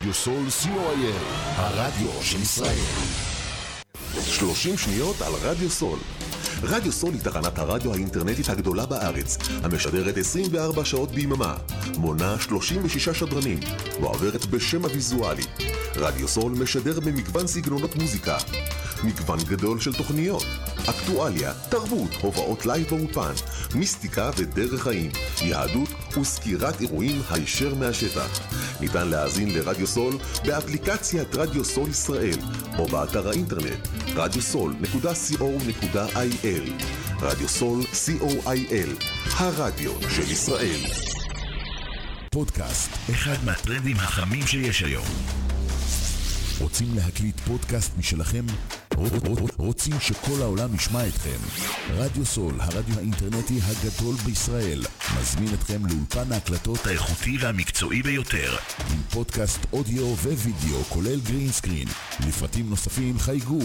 רדיו סול co.il, הרדיו של ישראל. 30 שניות על רדיו סול. רדיו סול היא תחנת הרדיו האינטרנטית הגדולה בארץ, המשדרת 24 שעות ביממה, מונה 36 שדרנים, ועוברת בשם הוויזואלי. רדיו סול משדר במגוון סגנונות מוזיקה, מגוון גדול של תוכניות, אקטואליה, תרבות, הופעות לייב באולפן, מיסטיקה ודרך חיים, יהדות וסקירת אירועים הישר מהשטח. ניתן להאזין לרדיו סול באפליקציית רדיו סול ישראל או באתר האינטרנט radiosol.co.il. רדיו סול co.il, הרדיו של ישראל. פודקאסט, אחד מהטרנדים החמים שיש היום. רוצים להקליט פודקאסט משלכם? רוצים שכל העולם ישמע אתכם? רדיו סול, הרדיו האינטרנטי הגדול בישראל, מזמין אתכם לאולפן ההקלטות האיכותי והמקצועי ביותר, עם פודקאסט אודיו ווידאו כולל גרין סקרין. לפרטים נוספים חייגו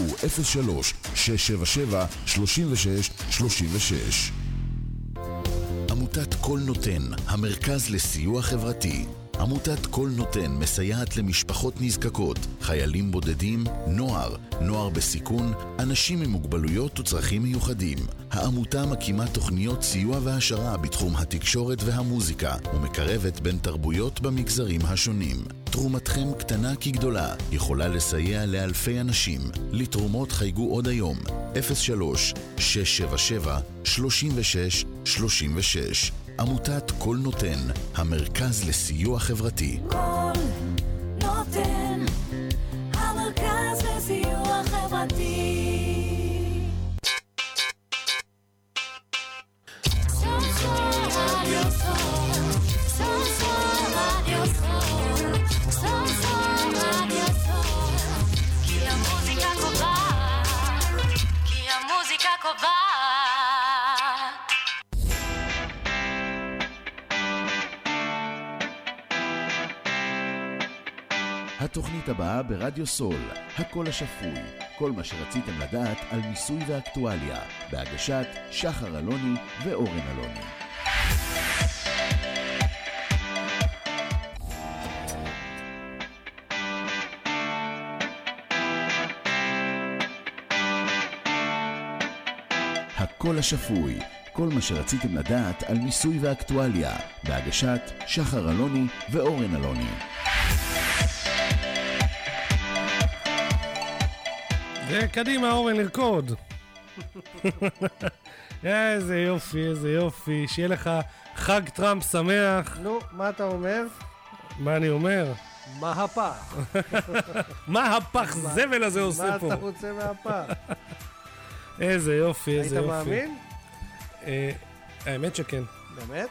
03-677-3636. עמותת כל נותן, המרכז לסיוע חברתי. עמותת כל נותן מסייעת למשפחות נזקקות, חיילים בודדים, נוער בסיכון, אנשים עם מוגבלויות וצרכים מיוחדים. העמותה מקימה תוכניות סיוע והשרה בתחום התקשורת והמוזיקה, ומקרבת בין תרבויות במגזרים השונים. תרומתכם קטנה כגדולה, יכולה לסייע לאלפי אנשים. לתרומות חייגו עוד היום, 03-677-3636. עמותת כל נותן, המרכז לסיוע חברתי. כל נותן, המרכז לסיוע חברתי. התוכנית הבאה ברדיו סול, הקול השפוי, כל מה שרציתם לדעת על מיסוי ואקטואליה, בהגשת שחר אלוני ואורן אלוני. הקול השפוי, כל מה שרציתם לדעת על מיסוי ואקטואליה, בהגשת שחר אלוני ואורן אלוני. וקדימה אורן, לרקוד. איזה יופי, איזה יופי. שיהיה לך חג טראמפ שמח. נו, מה אתה אומר? מה אני אומר? מה הפח? מה הפח זבל הזה עושה פה? מה אתה רוצה מהפח? איזה יופי, איזה יופי. היית מאמין? האמת שכן. באמת?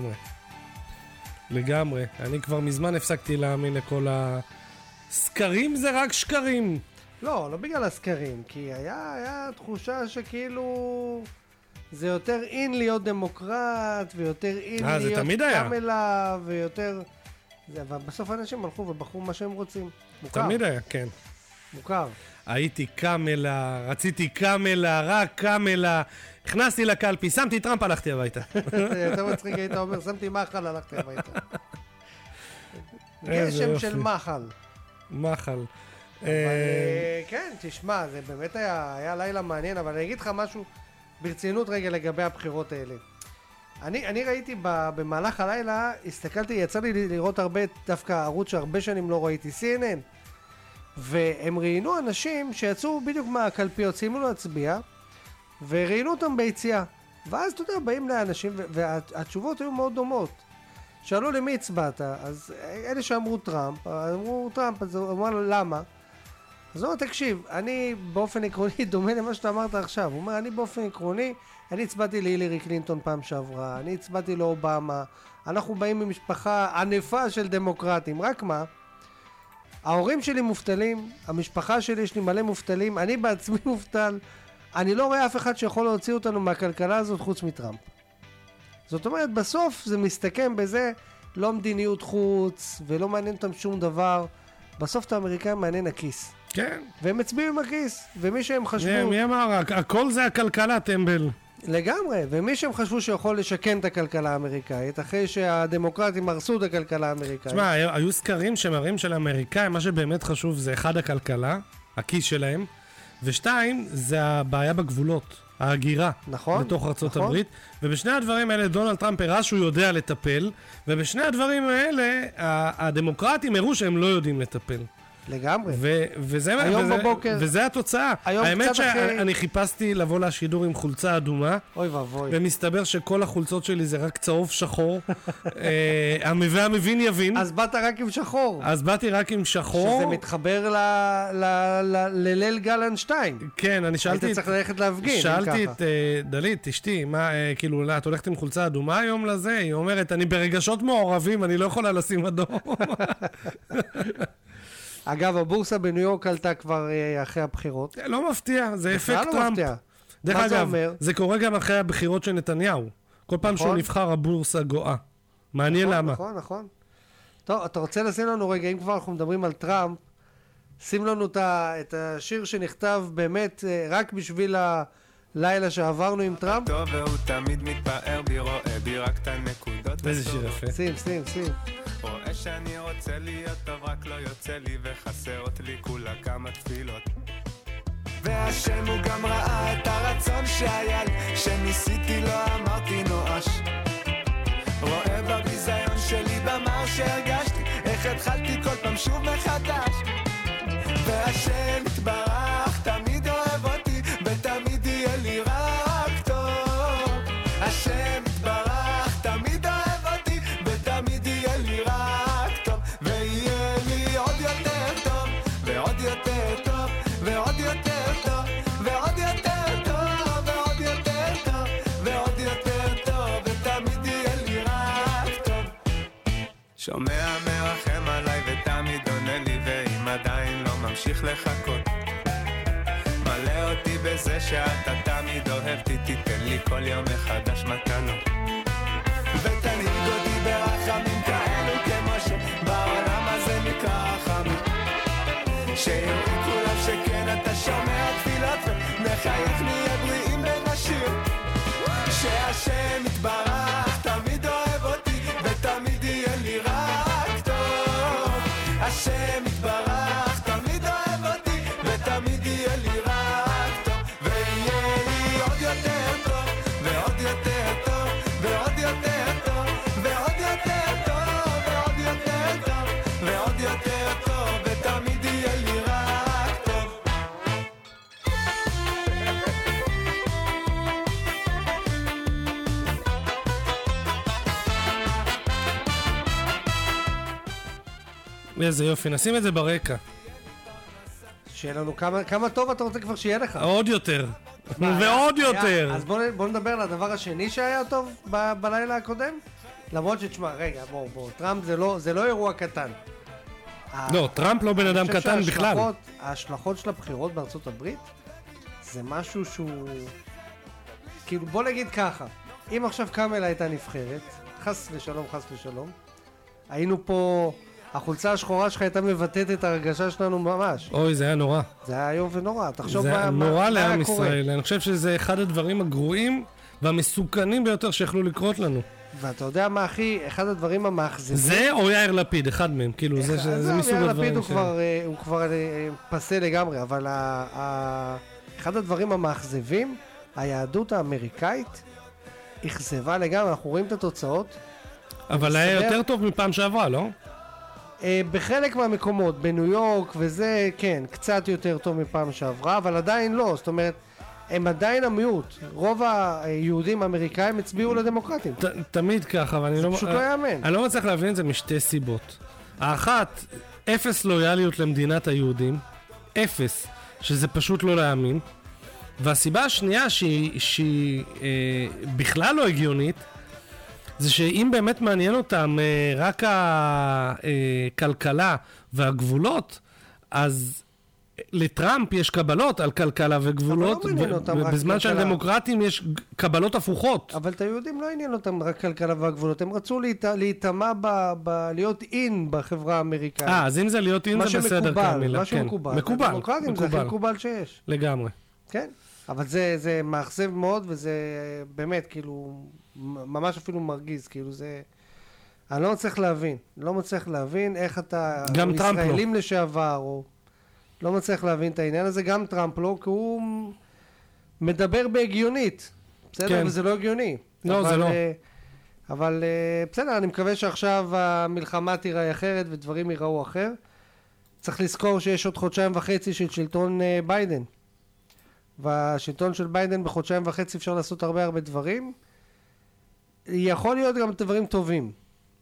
לגמרי. אני כבר מזמן הפסקתי להאמין לכל הסקרים, זה רק שקרים. לא בגלל הסקרים, כי היה תחושה שכאילו זה יותר אין להיות דמוקרט, ויותר אין להיות קמלה, ויותר... אבל בסוף האנשים הלכו ובחרו מה שהם רוצים. מוכר. תמיד היה, כן. מוכר. הייתי קמלה, רציתי קמלה, רק קמלה, הכנסתי לקלפי, שמתי טראמפ, הלכתי הביתה. יותר מצחיק, היית אומר, שמתי מחל, הלכתי הביתה. גשם של מחל. מחל. אבל כן, תשמע, זה באמת היה לילה מעניין, אבל אני אגיד לך משהו ברצינות רגע לגבי הבחירות האלה. אני ראיתי במהלך הלילה, הסתכלתי, יצא לי לראות הרבה, דווקא ערוץ שהרבה שנים לא ראיתי, CNN, והם ראיינו אנשים שיצאו בדיוק מהקלפיות, סיימו להצביע, וראיינו אותם ביציאה. ואז אתה יודע, באים לאנשים, והתשובות היו מאוד דומות. שאלו למי הצבעת, אז אלה שאמרו טראמפ, אז הוא אמר לו למה? אז הוא אומר, תקשיב, אני באופן עקרוני דומה למה שאתה אמרת עכשיו. הוא אומר, אני באופן עקרוני, אני הצבעתי להילרי קלינטון פעם שעברה, אני הצבעתי לאובמה, אנחנו באים ממשפחה ענפה של דמוקרטים, רק מה? ההורים שלי מובטלים, המשפחה שלי יש לי מלא מובטלים, אני בעצמי מובטל, אני לא רואה אף אחד שיכול להוציא אותנו מהכלכלה הזאת חוץ מטראמפ. זאת אומרת, בסוף זה מסתכם בזה, לא מדיניות חוץ, ולא מעניין אותם שום דבר, בסוף את האמריקאים מעניין הכיס. כן. והם הצביעו עם הכיס, ומי שהם חשבו... מי אמר? הכל זה הכלכלה, טמבל. לגמרי, ומי שהם חשבו שיכול לשכן את הכלכלה האמריקאית, אחרי שהדמוקרטים הרסו את הכלכלה האמריקאית. תשמע, היו סקרים שמראים של האמריקאים, מה שבאמת חשוב זה אחד הכלכלה, הכיס שלהם, ושתיים, זה הבעיה בגבולות, ההגירה. נכון. לתוך ארצות נכון. הברית, ובשני הדברים האלה דונלד טראמפ הראה שהוא יודע לטפל, ובשני הדברים האלה הדמוקרטים הראו שהם לא יודעים לטפל. לגמרי. בבוקר, וזה התוצאה. האמת שאני חיפשתי לבוא לשידור עם חולצה אדומה. אוי ואבוי. ומסתבר שכל החולצות שלי זה רק צהוב שחור. המבין יבין. אז באת רק עם שחור. אז באתי רק עם שחור. שזה מתחבר לליל גלן 2. כן, אני שאלתי... היית צריך ללכת להפגין. שאלתי את דלית, אשתי, מה, כאילו, את הולכת עם חולצה אדומה היום לזה? היא אומרת, אני ברגשות מעורבים, אני לא יכולה לשים אדום. אגב, הבורסה בניו יורק עלתה כבר אחרי הבחירות. לא מפתיע, זה אפקט טראמפ. לא מפתיע. דרך אגב, זה קורה גם אחרי הבחירות של נתניהו. כל פעם שהוא נבחר הבורסה גואה. מעניין למה. נכון, נכון. טוב, אתה רוצה לשים לנו רגע, אם כבר אנחנו מדברים על טראמפ, שים לנו את השיר שנכתב באמת רק בשביל הלילה שעברנו עם טראמפ. טוב, והוא תמיד מתפאר בי, רואה בי רק את הנקודות. איזה שיר יפה. שים. רואה שאני רוצה להיות טוב, רק לא יוצא לי וחסרות לי כולה כמה תפילות. והשם הוא גם ראה את הרצון שהיה לי, שניסיתי לא אמרתי נואש. רואה בביזיון שלי במר שהרגשתי, איך התחלתי כל פעם שוב מחדש. והשם יתברך תמיד אוהב אותי, ותמיד יהיה לי רק טוב. השם יתברך תמיד אוהב אותי, ותמיד יהיה לי רק טוב. ויהיה לי עוד יותר טוב, ועוד יותר טוב, ועוד יותר טוב, ועוד יותר טוב, ועוד יותר טוב, ועוד יותר טוב, ותמיד יהיה לי רק טוב. שומע מרחם עליי ותמיד עונה לי, ואם עדיין לא ממשיך לחכות, מלא אותי בזה שאתה תמיד אוהבתי, תיתן לי כל יום מחדש מתנות, ותנהיג אותי ברחמים כאלו כמו שבעולם הזה נקרא רחמים, שיראו כולם שכן אתה שומע תפילות ונחייך נהיה בריאים בין השיר, שהשם יתברך תמיד אוהב אותי ותמיד יהיה לי רק טוב. השם יתברך תמיד אוהב אותי ותמיד יהיה לי רק טוב, ויהיה לי עוד יותר טוב ועוד יותר טוב ועוד יותר טוב ועוד יותר טוב ועוד יותר טוב ועוד יותר טוב, ותמיד יהיה לי רק טוב. איזה יופי, נשים את זה ברקע. שיהיה לנו כמה טוב אתה רוצה כבר שיהיה לך. עוד יותר. ועוד יותר. אז בוא נדבר על הדבר השני שהיה טוב בלילה הקודם. למרות שתשמע, רגע, בוא, טראמפ זה לא אירוע קטן. לא, טראמפ לא בן אדם קטן בכלל. ההשלכות של הבחירות בארצות הברית זה משהו שהוא... כאילו, בוא נגיד ככה, אם עכשיו קמלה הייתה נבחרת, חס ושלום, היינו פה... החולצה השחורה שלך הייתה מבטאת את הרגשה שלנו ממש. אוי, זה היה נורא. זה היה איום ונורא. תחשוב מה היה קורה. זה נורא לעם ישראל. אני חושב שזה אחד הדברים הגרועים והמסוכנים ביותר שיכלו לקרות לנו. ואתה יודע מה, אחי, אחד הדברים המאכזבים... זה או יאיר לפיד, אחד מהם. כאילו, זה מסוג הדברים. יאיר לפיד הוא כבר פסה לגמרי, אבל אחד הדברים המאכזבים, היהדות האמריקאית, אכזבה לגמרי. אנחנו רואים את התוצאות. אבל היה יותר טוב מפעם שעברה, לא? בחלק מהמקומות, בניו יורק וזה, כן, קצת יותר טוב מפעם שעברה, אבל עדיין לא, זאת אומרת, הם עדיין המיעוט. רוב היהודים האמריקאים הצביעו לדמוקרטים. תמיד ככה, אבל זה פשוט לא יאמן. אני לא מצליח להבין את זה משתי סיבות. האחת, אפס לויאליות למדינת היהודים, אפס, שזה פשוט לא להאמין. והסיבה השנייה שהיא בכלל לא הגיונית, זה שאם באמת מעניין אותם רק הכלכלה והגבולות, אז לטראמפ יש קבלות על כלכלה וגבולות, בזמן שהדמוקרטים יש קבלות הפוכות. אבל את היהודים לא עניין אותם רק כלכלה והגבולות, הם רצו להתאמה להיות אין בחברה האמריקאית. אז אם זה להיות אין זה בסדר, קמילה. מה שמקובל. הדמוקרטים זה הכי מקובל שיש. לגמרי. כן. אבל זה מאכזב מאוד, וזה באמת, כאילו, ממש אפילו מרגיז, כאילו זה... אני לא מצליח להבין איך אתה... גם טראמפ לא. ישראלים לשעבר, או... לא מצליח להבין את העניין הזה, גם טראמפ לא, כי הוא מדבר בהגיונית. בסדר, כן. וזה לא הגיוני. לא, זה לא. אבל בסדר, אני מקווה שעכשיו המלחמה תיראה אחרת ודברים ייראו אחר. צריך לזכור שיש עוד 1.5 חודשים של שלטון ביידן. והשלטון של ביידן ב1.5 חודשים אפשר לעשות הרבה דברים. יכול להיות גם דברים טובים.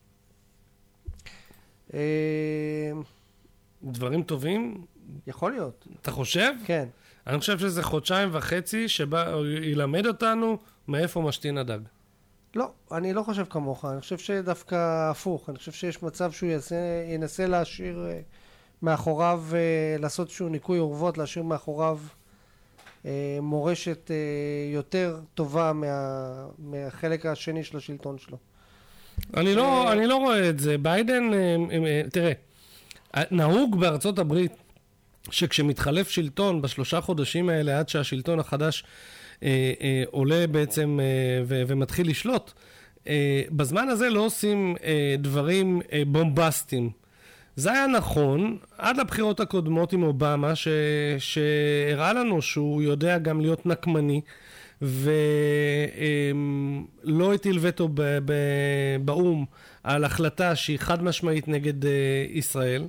דברים טובים? יכול להיות. אתה חושב? כן. אני חושב שזה 1.5 חודשים שבא ילמד אותנו מאיפה משתין הדג. לא, אני לא חושב כמוך, אני חושב שדווקא הפוך, אני חושב שיש מצב שהוא ינסה להשאיר מאחוריו, לעשות שהוא ניקוי אורוות, להשאיר מאחוריו מורשת יותר טובה מהחלק השני של השלטון שלו. אני לא רואה את זה. ביידן, תראה, נהוג בארצות הברית שכשמתחלף שלטון ב3 חודשים האלה עד שהשלטון החדש עולה בעצם ומתחיל לשלוט, בזמן הזה לא עושים דברים בומבסטיים. זה היה נכון עד לבחירות הקודמות עם אובמה שהראה לנו שהוא יודע גם להיות נקמני ולא הטיל וטו באום על החלטה שהיא חד משמעית נגד ישראל,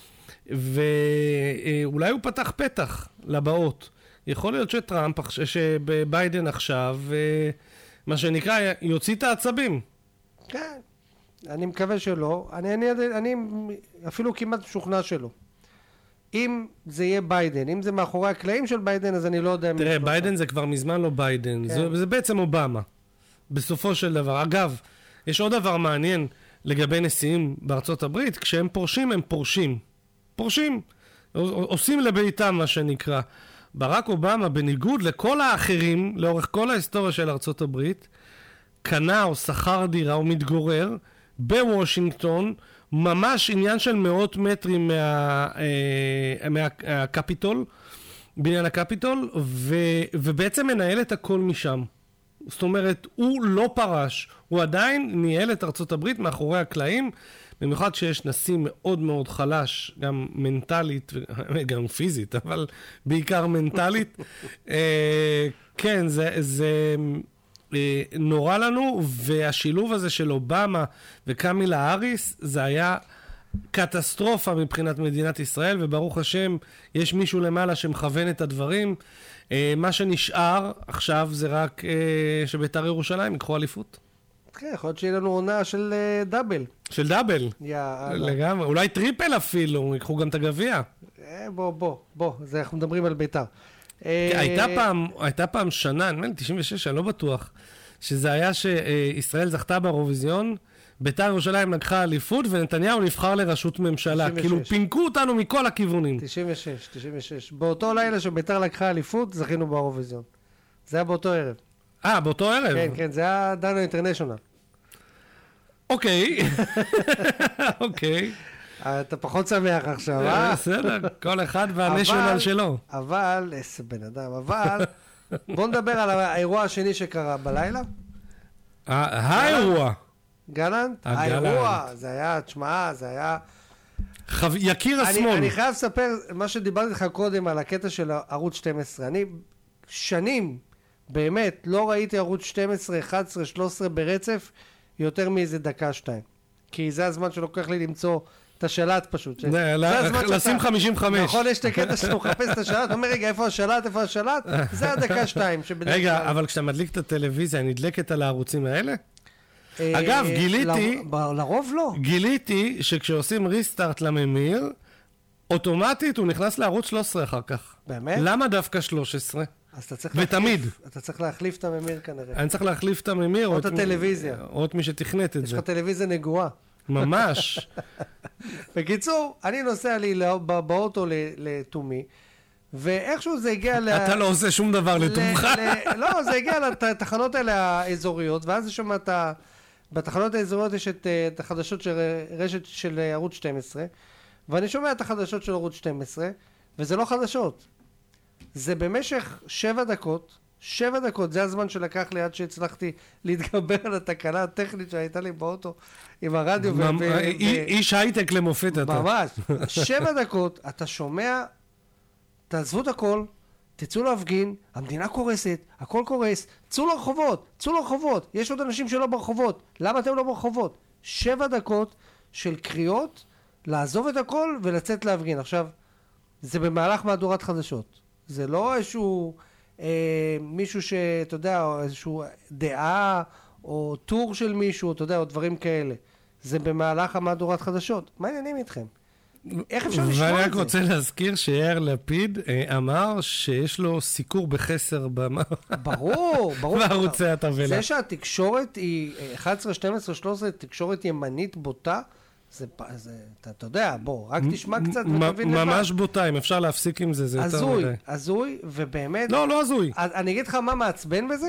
ואולי הוא פתח פתח לבאות. יכול להיות שטראמפ, שביידן עכשיו, מה שנקרא, יוציא את העצבים. כן, אני מקווה שלא. אני אפילו כמעט משוכנע שלא. אם זה יהיה ביידן, אם זה מאחורי הקלעים של ביידן, אז אני לא יודע... תראה, ביידן זה כבר מזמן לא ביידן, כן. זה בעצם אובמה, בסופו של דבר. אגב, יש עוד דבר מעניין לגבי נשיאים בארצות הברית, כשהם פורשים, הם פורשים. עושים לביתם, מה שנקרא. ברק אובמה, בניגוד לכל האחרים, לאורך כל ההיסטוריה של ארצות הברית, קנה או שכר דירה או מתגורר בוושינגטון, ממש עניין של מאות מטרים מהקפיטול, בניין הקפיטול, ובעצם מנהל את הכל משם. זאת אומרת, הוא לא פרש, הוא עדיין ניהל את ארצות הברית מאחורי הקלעים, במיוחד שיש נשיא מאוד מאוד חלש, גם מנטלית, גם פיזית, אבל בעיקר מנטלית. כן, זה נורא לנו, והשילוב הזה של אובמה וקמילה האריס, זה היה קטסטרופה מבחינת מדינת ישראל, וברוך השם, יש מישהו למעלה שמכוון את הדברים. מה שנשאר עכשיו זה רק שבית"ר ירושלים יקחו אליפות. כן, יכול להיות שיהיה לנו עונה של דאבל. של דאבל? יאללה. לגמרי, אולי טריפל אפילו, יקחו גם את הגביע. בוא, זה אנחנו מדברים על בית"ר. הייתה פעם שנה, אני אומר, 96, אני לא בטוח, שזה היה שישראל זכתה באירוויזיון, בית"ר ירושלים לקחה אליפות, ונתניהו נבחר לראשות ממשלה. 96. כאילו פינקו אותנו מכל הכיוונים. 96. באותו לילה שבית"ר לקחה אליפות, זכינו באירוויזיון. זה היה באותו ערב. באותו ערב? כן, זה היה דנו אינטרנשיונל. אוקיי. אתה פחות שמח עכשיו, אה? בסדר, כל אחד והנשיונל שלו. אבל, איזה בן אדם, בוא נדבר על האירוע השני שקרה בלילה. האירוע. גלנט? האירוע, זה היה, תשמע, זה היה... יקיר השמאל. אני חייב לספר מה שדיברתי לך קודם על הקטע של ערוץ 12. אני שנים, באמת, לא ראיתי ערוץ 12, 11, 13 ברצף, יותר מאיזה דקה, 2. כי זה הזמן שלוקח לי למצוא את השלט פשוט. לשים 55. נכון, יש את הקטע שאתה מחפש את השלט, אומר, רגע, איפה השלט? זה הדקה 2. רגע, אבל כשאתה מדליק את הטלוויזיה, נדלקת על הערוצים האלה? אגב, גיליתי... לרוב לא. גיליתי שכשעושים ריסטארט לממיר, אוטומטית הוא נכנס לערוץ 13 אחר כך. באמת? למה דווקא 13? ותמיד. אתה צריך להחליף את הממיר כנראה. אני צריך להחליף את הממיר. או את הטלוויזיה. או את מי שתכנת את זה. יש לך טלוויזיה נגועה. ממש. בקיצור, אני נוסע לי באוטו לתומי, ואיכשהו זה הגיע אתה לא עושה שום דבר לתומך. לא, זה הגיע לתחנות האלה האזוריות, ואז יש שם בתחנות האזוריות יש את החדשות של רשת של ערוץ 12, ואני שומע את החדשות של ערוץ 12, וזה לא חדשות. זה במשך 7 דקות, 7 דקות, זה הזמן שלקח לי עד שהצלחתי להתגבר על התקלה הטכנית שהייתה לי באוטו עם הרדיו. איש הייטק למופת אתה. ממש. 7 דקות, אתה שומע, תעזבו את הכל, תצאו להפגין, המדינה קורסת, הכל קורס, צאו לרחובות, צאו לרחובות, יש עוד אנשים שלא ברחובות, למה אתם לא ברחובות? 7 דקות של קריאות, לעזוב את הכל ולצאת להפגין. עכשיו, זה במהלך מהדורת חדשות. זה לא איזשהו מישהו שאתה יודע, איזשהו דעה או טור של מישהו, אתה יודע, או דברים כאלה. זה במהלך המהדורת חדשות. מה העניינים איתכם? איך אפשר לשמוע את זה? ואני רק רוצה להזכיר שיאיר לפיד אמר שיש לו סיקור בחסר ברור. בערוצי התבלה. זה שהתקשורת היא 11, 12, 13, תקשורת ימנית בוטה, אתה יודע, בוא, רק תשמע קצת ותבין לבד. ממש בוטה, אם אפשר להפסיק עם זה, זה יותר מדי. הזוי, ובאמת... לא הזוי. אני אגיד לך מה מעצבן בזה?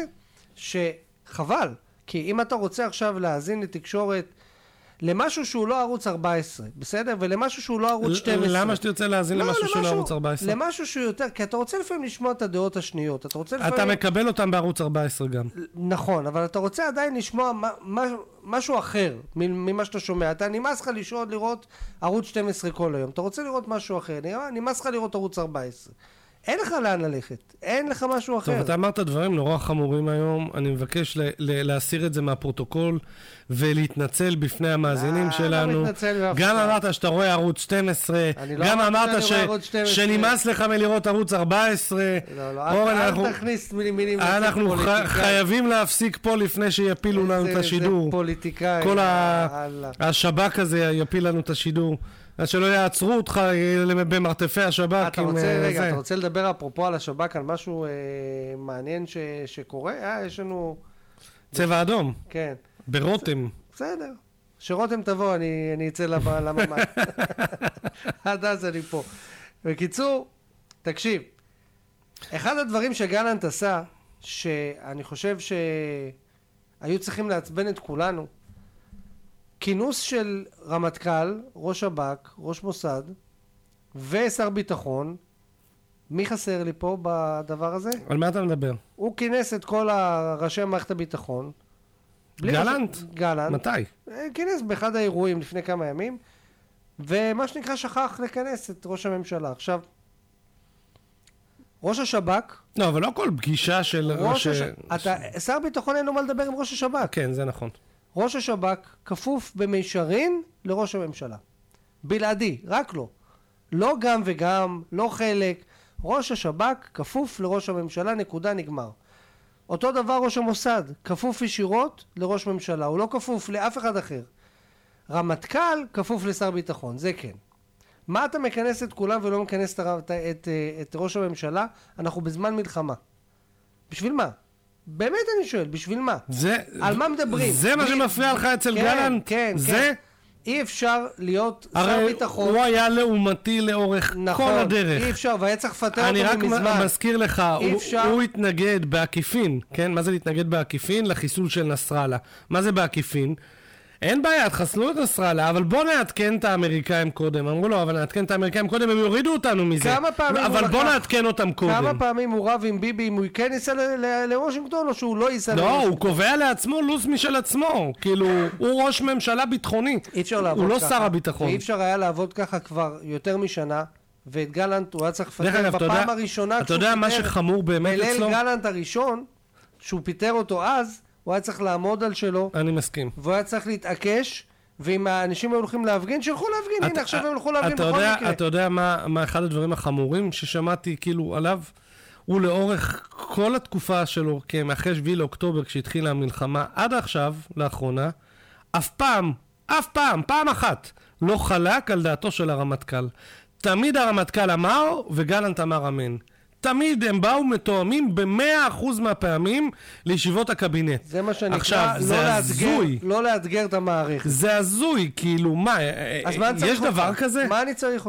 שחבל, כי אם אתה רוצה עכשיו להאזין לתקשורת, למשהו שהוא לא ערוץ 14, בסדר? ולמשהו שהוא לא ערוץ 12. למה שאתה יוצא להאזין למשהו שהוא לא ערוץ 14? למשהו שהוא יותר, כי אתה רוצה לפעמים לשמוע את הדעות השניות. אתה מקבל אותם בערוץ 14 גם. נכון, אבל אתה רוצה עדיין לשמוע משהו אחר ממה שאתה שומע. אתה נמאס לך לראות ערוץ 12 כל היום. אתה רוצה לראות משהו אחר. נמאס לך לראות ערוץ 14. אין לך לאן ללכת, אין לך משהו אחר. טוב, אתה אמרת דברים נורא חמורים היום, אני מבקש להסיר את זה מהפרוטוקול, ולהתנצל בפני המאזינים שלנו. גם אמרת שאתה רואה ערוץ 12, גם אמרת שנמאס לך מלראות ערוץ 14. אל תכניס מילים. אנחנו חייבים להפסיק פה לפני שיפילו לנו את השידור. זה פוליטיקאי. כל השב"כ הזה יפיל לנו את השידור. אז שלא יעצרו אותך במרתפי השב"כ. אתה רוצה לדבר אפרופו על השב"כ, על משהו מעניין שקורה? יש לנו... צבע אדום. כן. ברותם. בסדר. שרותם תבוא, אני אצא לממ"ד. עד אז אני פה. בקיצור, תקשיב. אחד הדברים שגלנט עשה, שאני חושב שהיו צריכים לעצבן את כולנו, כינוס של רמטכ"ל, ראש שב"כ, ראש מוסד ושר ביטחון. מי חסר לי פה בדבר הזה? על מה אתה מדבר? הוא כינס את כל ראשי מערכת הביטחון. גלנט? גלנט. מתי? כינס באחד האירועים לפני כמה ימים, ומה שנקרא שכח לכנס את ראש הממשלה. עכשיו, ראש השב"כ... לא, אבל לא כל פגישה של ראש... שר ביטחון אין לו מה לדבר עם ראש השב"כ. כן, זה נכון. ראש השב"כ כפוף במישרין לראש הממשלה. בלעדי, רק לא. לא גם וגם, לא חלק. ראש השב"כ כפוף לראש הממשלה, נקודה, נגמר. אותו דבר ראש המוסד, כפוף ישירות לראש ממשלה. הוא לא כפוף לאף אחד אחר. רמטכ"ל כפוף לשר ביטחון, זה כן. מה אתה מכנס את כולם ולא מכנס את ראש הממשלה? אנחנו בזמן מלחמה. בשביל מה? באמת אני שואל, בשביל מה? על מה מדברים? זה מה שמפריע לך אצל גלנט? כן. אי אפשר להיות שר ביטחון. הוא היה לעומתי לאורך כל הדרך. אי אפשר, והיה צריך לפטר אותו מזמן. אני רק מזכיר לך, הוא התנגד בעקיפין, כן? מה זה להתנגד בעקיפין? לחיסול של נסראללה. מה זה בעקיפין? אין בעיה, תחסלו את נסראללה, אבל בוא נעדכן את האמריקאים קודם. אמרו לו, אבל נעדכן את האמריקאים קודם, הם יורידו אותנו מזה. אבל בוא נעדכן אותם קודם. כמה פעמים הוא רב עם ביבי, אם הוא כן ייסע לוושינגטון, או שהוא לא ייסע לוושינגטון? לא, הוא קובע לעצמו לו"ז משל עצמו. כאילו, הוא ראש ממשלה ביטחוני. הוא לא שר הביטחון. ואי אפשר היה לעבוד ככה כבר יותר משנה, ואת גלנט הוא היה צריך לפטר בפעם הראשונה. אתה יודע מה שחמור באמת אצלו? בליל גלנט הראשון, שהוא פיטר אותו אז, הוא היה צריך לעמוד על שלו. אני מסכים. והוא היה צריך להתעקש, ואם האנשים היו הולכים להפגין, שילכו להפגין. הנה, עכשיו הם הולכו להפגין בכל מקרה. אתה יודע מה אחד הדברים החמורים ששמעתי כאילו עליו? הוא לאורך כל התקופה שלו, מאחרי 7 לאוקטובר, כשהתחילה המלחמה, עד עכשיו, לאחרונה, אף פעם אחת, לא חלק על דעתו של הרמטכ"ל. תמיד הרמטכ"ל אמר, וגלנט אמר אמן. תמיד הם באו מתואמים ב100% מהפעמים לישיבות הקבינט. זה מה שנקרא, לא לאתגר את המערכת. זה הזוי, כאילו, מה, יש דבר כזה? מה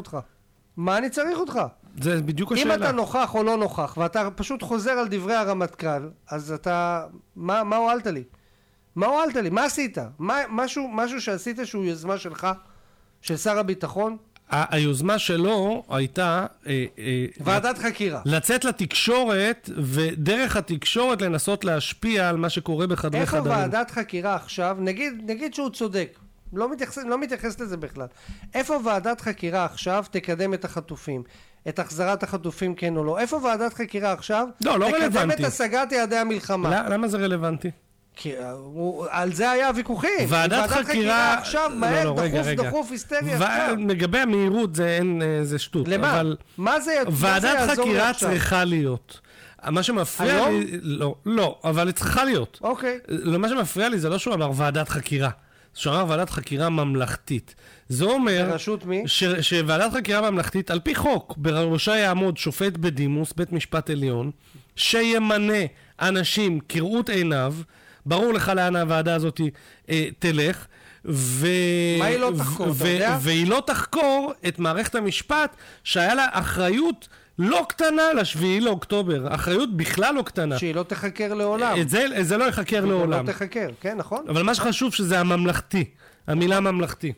אני צריך אותך? זה בדיוק השאלה. אם אתה נוכח או לא נוכח, ואתה פשוט חוזר על דברי הרמטכ"ל, אז אתה, מה הועלת לי? מה עשית? משהו שעשית שהוא יוזמה שלך, של שר הביטחון? היוזמה שלו הייתה... ועדת חקירה. לצאת לתקשורת, ודרך התקשורת לנסות להשפיע על מה שקורה בחדרי איפה חדרים. ועדת חקירה עכשיו, נגיד שהוא צודק, לא מתייחס לזה בכלל. איפה ועדת חקירה עכשיו תקדם את החטופים? את החזרת החטופים כן או לא? איפה ועדת חקירה עכשיו לא רלוונטי. תקדם את השגת יעדי המלחמה? למה זה רלוונטי? כי על זה היה ויכוחים. ועדת חקירה עכשיו, מהר, דחוף, היסטריה עכשיו. לגבי המהירות זה שטות. למה? מה זה יעזור עכשיו? ועדת חקירה צריכה להיות. מה שמפריע לי... לא, אבל היא צריכה להיות. אוקיי. מה שמפריע לי זה לא שהוא אמר ועדת חקירה. שהוא אמר ועדת חקירה ממלכתית. זה אומר... בראשות מי? שוועדת חקירה ממלכתית, על פי חוק, בראשה יעמוד שופט בדימוס, בית משפט עליון, שימנה אנשים כראות עיניו, ברור לך לאן הוועדה הזאת תלך, מה היא לא תחקור, אתה יודע? והיא לא תחקור את מערכת המשפט, שהיה לה אחריות לא קטנה לשביעי לאוקטובר, אחריות בכלל לא קטנה. שהיא לא תחקר לעולם. זה לא יחקר לעולם. לא תחקר, כן, נכון? אבל מה שחשוב שזה הממלכתי, המילה ממלכתי.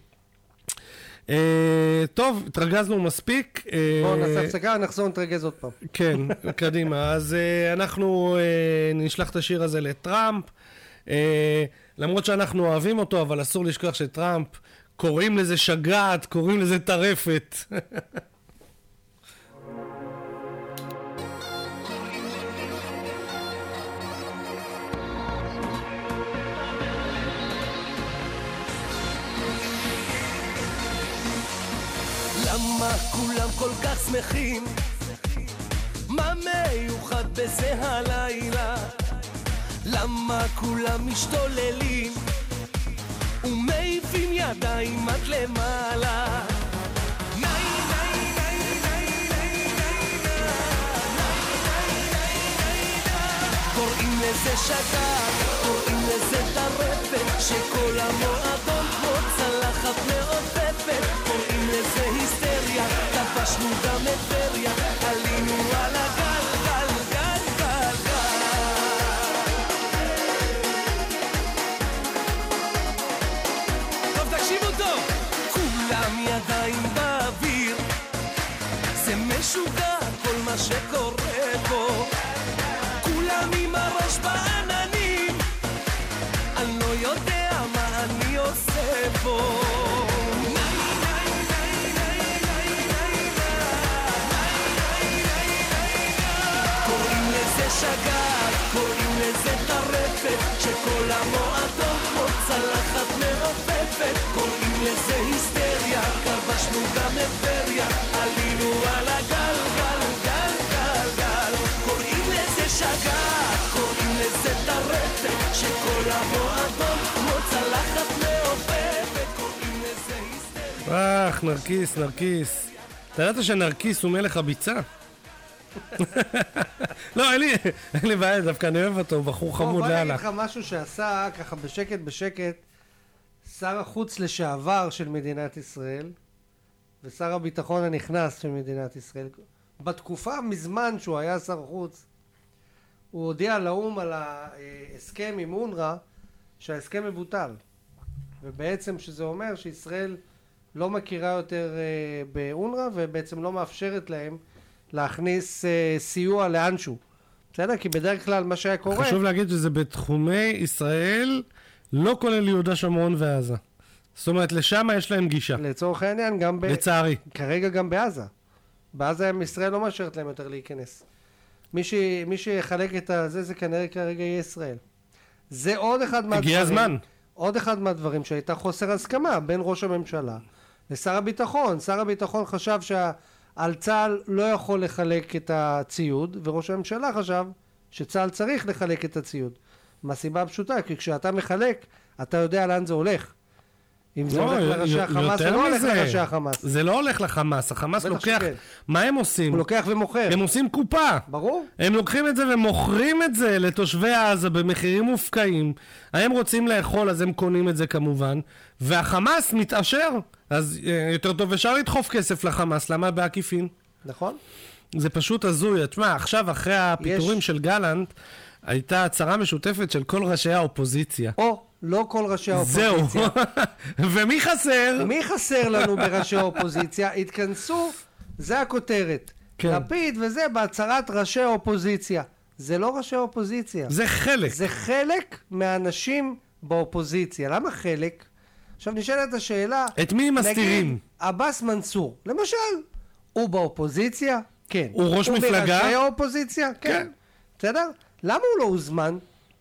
טוב, התרגזנו מספיק. בואו נעשה הפסקה, נחזור נתרגז עוד פעם. כן, קדימה. אז אנחנו נשלח את השיר הזה לטראמפ. למרות שאנחנו אוהבים אותו, אבל אסור לשכוח שטראמפ קוראים לזה שגעת, קוראים לזה טרפת. למה כולם כל כך שמחים? מה מיוחד בזה הלילה? למה כולם משתוללים ומעיפים ידיים עד למעלה? קוראים לזה שגעת, קוראים לזה טרפת, שכל המועדון כמו צלחת מעופפת. קוראים לזה היסטריה, כבשנו גם את טבריה, עלינו על הגל, גל, גל, גל, גל. טוב, תקשיבו טוב, כולם ידיים באוויר, זה משוגע כל מה שקורה פה, כולם עם הראש בעננים, אני לא יודע מה אני עושה פה. קוראים לזה שגעת, קוראים לזה טרפת, שכל המועדון כמו צלחת מעופפת. קוראים לזה היסטריה, כבשנו גם את טבריה, עלינו על הגל, גל, גל, גל, גל. קוראים לזה שגעת, קוראים לזה טרפת, שכל המועדון כמו צלחת מעופפת. קוראים לזה היסטריה. נרקיס, נרקיס. אתה יודעת שנרקיס הוא מלך הביצה? לא, אין לי בעיה, דווקא אני אוהב אותו, בחור חמוד לאללה. בוא נגיד לך משהו שעשה ככה בשקט שר החוץ לשעבר של מדינת ישראל ושר הביטחון הנכנס של מדינת ישראל. בתקופה מזמן שהוא היה שר חוץ, הוא הודיע לאום על ההסכם עם אונר"א שההסכם מבוטל, ובעצם שזה אומר שישראל לא מכירה יותר באונר"א ובעצם לא מאפשרת להם להכניס סיוע לאנשהו. בסדר? כי בדרך כלל מה שהיה קורה... חשוב להגיד שזה בתחומי ישראל, לא כולל יהודה שומרון ועזה. זאת אומרת, לשם יש להם גישה. לצורך העניין גם לצערי. כרגע גם בעזה. בעזה ישראל לא מאשרת להם יותר להיכנס. מי שיחלק את זה כנראה כרגע יהיה ישראל. זה עוד אחד מהדברים... הגיע הזמן. עוד אחד מהדברים שהייתה חוסר הסכמה בין ראש הממשלה לשר הביטחון. שר הביטחון חשב על צה"ל לא יכול לחלק את הציוד, וראש הממשלה חשב שצה"ל צריך לחלק את הציוד. מהסיבה הפשוטה, כי כשאתה מחלק, אתה יודע לאן זה הולך. אם זה הולך לראשי החמאס, זה לא הולך לראשי החמאס. זה לא הולך לחמאס, החמאס לוקח... מה הם עושים? הוא לוקח ומוכר. הם עושים קופה. ברור. הם לוקחים את זה ומוכרים את זה לתושבי עזה במחירים מופקעים. הם רוצים לאכול, אז הם קונים את זה כמובן. והחמאס מתעשר. אז יותר טוב אפשר לדחוף כסף לחמאס, למה בעקיפין? נכון. זה פשוט הזוי. תשמע, עכשיו אחרי הפיטורים של גלנט, הייתה הצהרה משותפת של כל ראשי האופוזיציה. לא כל ראשי האופוזיציה. זהו. ומי חסר? מי חסר לנו בראשי האופוזיציה? התכנסו, זה הכותרת. כן. לפיד וזה בהצהרת ראשי האופוזיציה. זה לא ראשי האופוזיציה. זה חלק. זה חלק מהאנשים באופוזיציה. למה חלק? עכשיו נשאלת השאלה... את מי מסתירים? נגיד, עבאס מנסור, למשל, הוא באופוזיציה? כן. הוא ראש מפלגה? הוא מראשי האופוזיציה? כן. בסדר? למה הוא לא הוזמן?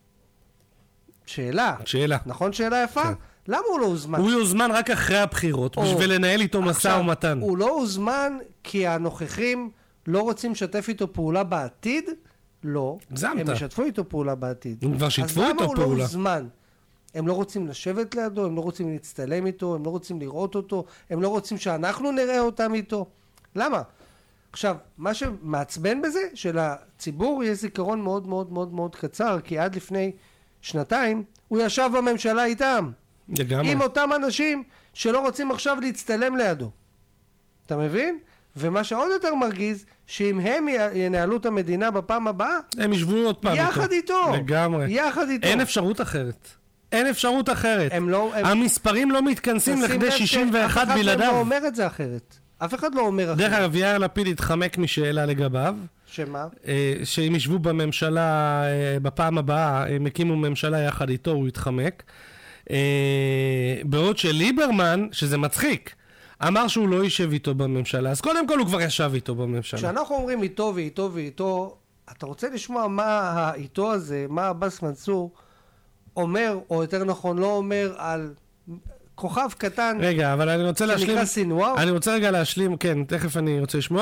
שאלה. נכון שאלה יפה? כן. למה הוא לא הוזמן? הוא יוזמן רק אחרי הבחירות, בשביל לנהל איתו משא ומתן. הוא לא הוזמן כי הנוכחים לא רוצים לשתף איתו פעולה בעתיד? לא. גזמת. הם ישתפו איתו פעולה בעתיד. הם כבר שיתפו איתו פעולה. אז למה הוא לא הוזמן? הם לא רוצים לשבת לידו, הם לא רוצים להצטלם איתו, הם לא רוצים לראות אותו, הם לא רוצים שאנחנו נראה אותם איתו. למה? עכשיו, מה שמעצבן בזה, שלציבור יש זיכרון מאוד מאוד מאוד מאוד קצר, כי עד לפני 2 הוא ישב בממשלה איתם. לגמרי. עם אותם אנשים שלא רוצים עכשיו להצטלם לידו. אתה מבין? ומה שעוד יותר מרגיז, שאם הם ינהלו את המדינה בפעם הבאה, הם ישבו עוד פעם יחד איתו. לגמרי. יחד איתו. אין אפשרות אחרת. אין אפשרות אחרת. המספרים לא מתכנסים לכדי 61 בלעדיו. אף אחד לא אומר את זה אחרת. אף אחד לא אומר אחרת. דרך אגב, יאיר לפיד התחמק משאלה לגביו. שמה? שאם ישבו בממשלה בפעם הבאה, הם הקימו ממשלה יחד איתו, הוא התחמק. בעוד שליברמן, שזה מצחיק, אמר שהוא לא יישב איתו בממשלה, אז קודם כל הוא כבר ישב איתו בממשלה. כשאנחנו אומרים איתו ואיתו ואיתו, אתה רוצה לשמוע מה האיתו הזה, מה עבאס מנסור אומר, או יותר נכון לא אומר, על כוכב קטן. רגע, אבל אני רוצה להשלים. שנקרא סינואר. אני רוצה רגע להשלים, כן, תכף אני רוצה לשמוע.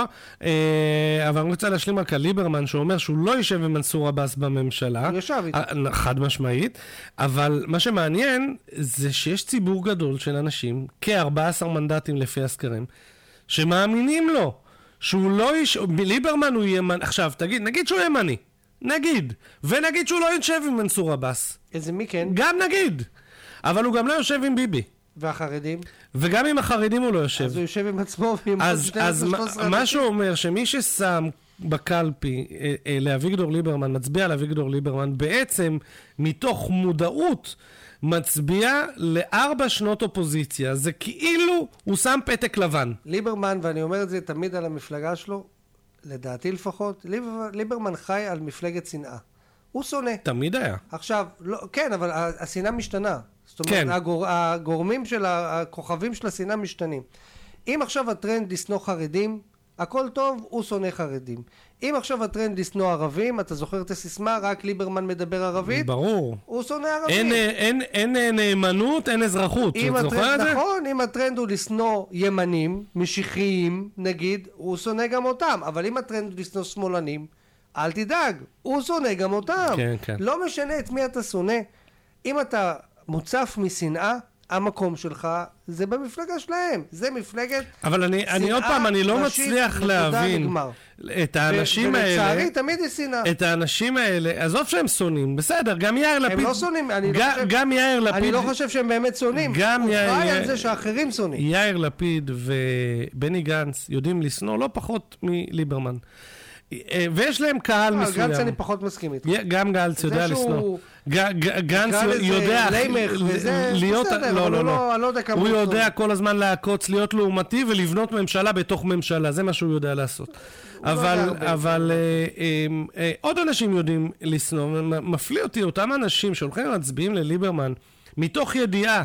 אבל אני רוצה להשלים רק על ליברמן, שאומר שהוא לא יישב עם מנסור עבאס בממשלה. הוא ישב איתו. חד משמעית. אבל מה שמעניין, זה שיש ציבור גדול של אנשים, כ-14 מנדטים לפי הסקרים, שמאמינים לו, שהוא לא יישב, ליברמן הוא ימני, עכשיו תגיד, נגיד שהוא ימני. נגיד. ונגיד שהוא לא יושב עם מנסור עבאס. איזה מי כן? גם נגיד. אבל הוא גם לא יושב עם ביבי. והחרדים? וגם עם החרדים הוא לא יושב. אז הוא יושב עם עצמו ועם עוד 12-13. מה שהוא אומר, שמי ששם בקלפי לאביגדור ליברמן, מצביע לאביגדור ליברמן, בעצם מתוך מודעות מצביע ל4 שנות אופוזיציה. זה כאילו הוא שם פתק לבן. ליברמן, ואני אומר את זה תמיד על המפלגה שלו, לדעתי לפחות, ליברמן חי על מפלגת שנאה. הוא שונא. תמיד היה. עכשיו, לא, כן, אבל השנאה משתנה. זאת אומרת, כן. הגורמים של הכוכבים של השנאה משתנים. אם עכשיו הטרנד לשנוא חרדים, הכל טוב, הוא שונא חרדים. אם עכשיו הטרנד לשנוא ערבים, אתה זוכר את הסיסמה, רק ליברמן מדבר ערבית? ברור. הוא שונא ערבים. אין נאמנות, אין אזרחות. אתה זוכר את זה? נכון, אם הטרנד הוא לשנוא ימנים, משיחיים, נגיד, הוא שונא גם אותם. אבל אם הטרנד הוא לשנוא שמאלנים, אל תדאג, הוא שונא גם אותם. כן, כן. לא משנה את מי אתה שונא. אם אתה מוצף משנאה, המקום שלך זה במפלגה שלהם. זה מפלגת אבל אני עוד פעם, אני לא מצליח להבין את האנשים האלה. ולצערי, תמיד יש שנאה. את האנשים האלה, עזוב שהם שונאים, בסדר, גם יאיר לפיד. הם לא שונאים, גם יאיר לפיד. אני לא חושב שהם באמת שונאים. הוא חי על זה שאחרים שונאים. יאיר לפיד ובני גנץ יודעים לשנוא לא פחות מליברמן. ויש להם קהל מסוים. גנץ אני פחות מסכים איתך. גם גנץ יודע לשנוא. גנץ יודע להיות, הוא יודע כל הזמן לעקוץ, להיות לעומתי ולבנות ממשלה בתוך ממשלה, זה מה שהוא יודע לעשות. אבל עוד אנשים יודעים לשנוא, מפליא אותי, אותם אנשים שהולכים להצביעים לליברמן, מתוך ידיעה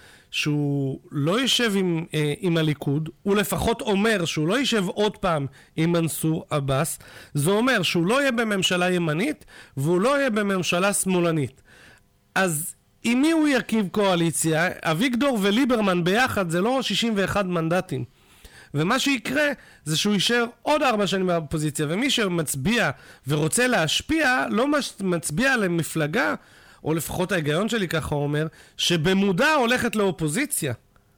שהוא לא יישב עם הליכוד, הוא לפחות אומר שהוא לא יישב עוד פעם עם מנסור עבאס, זה אומר שהוא לא יהיה בממשלה ימנית, והוא לא יהיה בממשלה שמאלנית. אז עם מי הוא ירכיב קואליציה? אביגדור וליברמן ביחד זה לא 61 מנדטים. ומה שיקרה זה שהוא יישאר עוד 4 שנים באופוזיציה, ומי שמצביע ורוצה להשפיע, לא מצביע למפלגה, או לפחות ההיגיון שלי ככה אומר, שבמודע הולכת לאופוזיציה.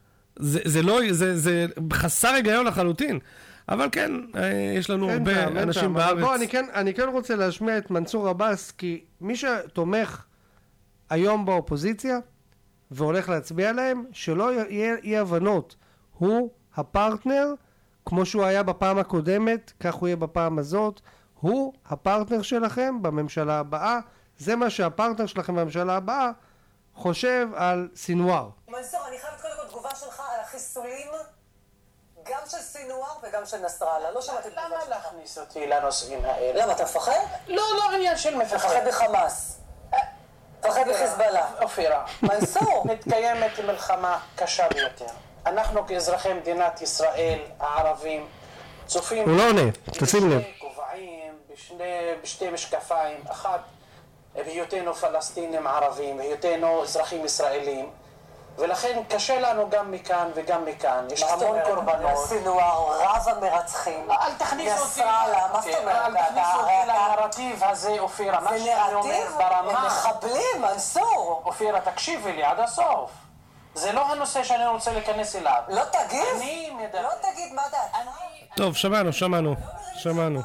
זה חסר היגיון לחלוטין. אבל כן, יש לנו הרבה אנשים בארץ. בוא, אני כן רוצה להשמיע את מנסור עבאס, כי מי שתומך היום באופוזיציה, והולך להצביע להם, שלא יהיה אי הבנות. הוא הפרטנר, כמו שהוא היה בפעם הקודמת, כך הוא יהיה בפעם הזאת. הוא הפרטנר שלכם בממשלה הבאה. זה מה שהפרטנר שלכם בממשלה הבאה חושב על סינואר? מנסור, אני חייבת קודם כל תגובה שלך על החיסולים, גם של סינואר וגם של נסראללה. לא שמעתי תגובה שלך. למה להכניס אותי לנושאים האלה? למה, אתה מפחד? לא עניין של מפחד. מפחד בחמאס. מפחד בחיזבאללה. אופירה. מנסור. מתקיימת מלחמה קשה ביותר. אנחנו כאזרחי מדינת ישראל, הערבים, צופים... הוא לא עונה, תשים לב. בשני כובעים, בשתי משקפיים. אחת, בהיותנו פלסטינים ערבים, בהיותנו אזרחים ישראלים. ולכן קשה לנו גם מכאן וגם מכאן. יש המון קורבנות. סינואר, רב המרצחים. אל תכניס אותי. נסראללה, מה זאת אומרת? אל תכניס אותי לנרטיב הזה, אופירה. זה נרטיב? הם מחבלים, מנסור. אופירה, תקשיבי לי עד הסוף. זה לא הנושא שאני רוצה להיכנס אליו. לא תגיד? אני מדבר. לא תגיד מה דעתך. טוב, שמענו.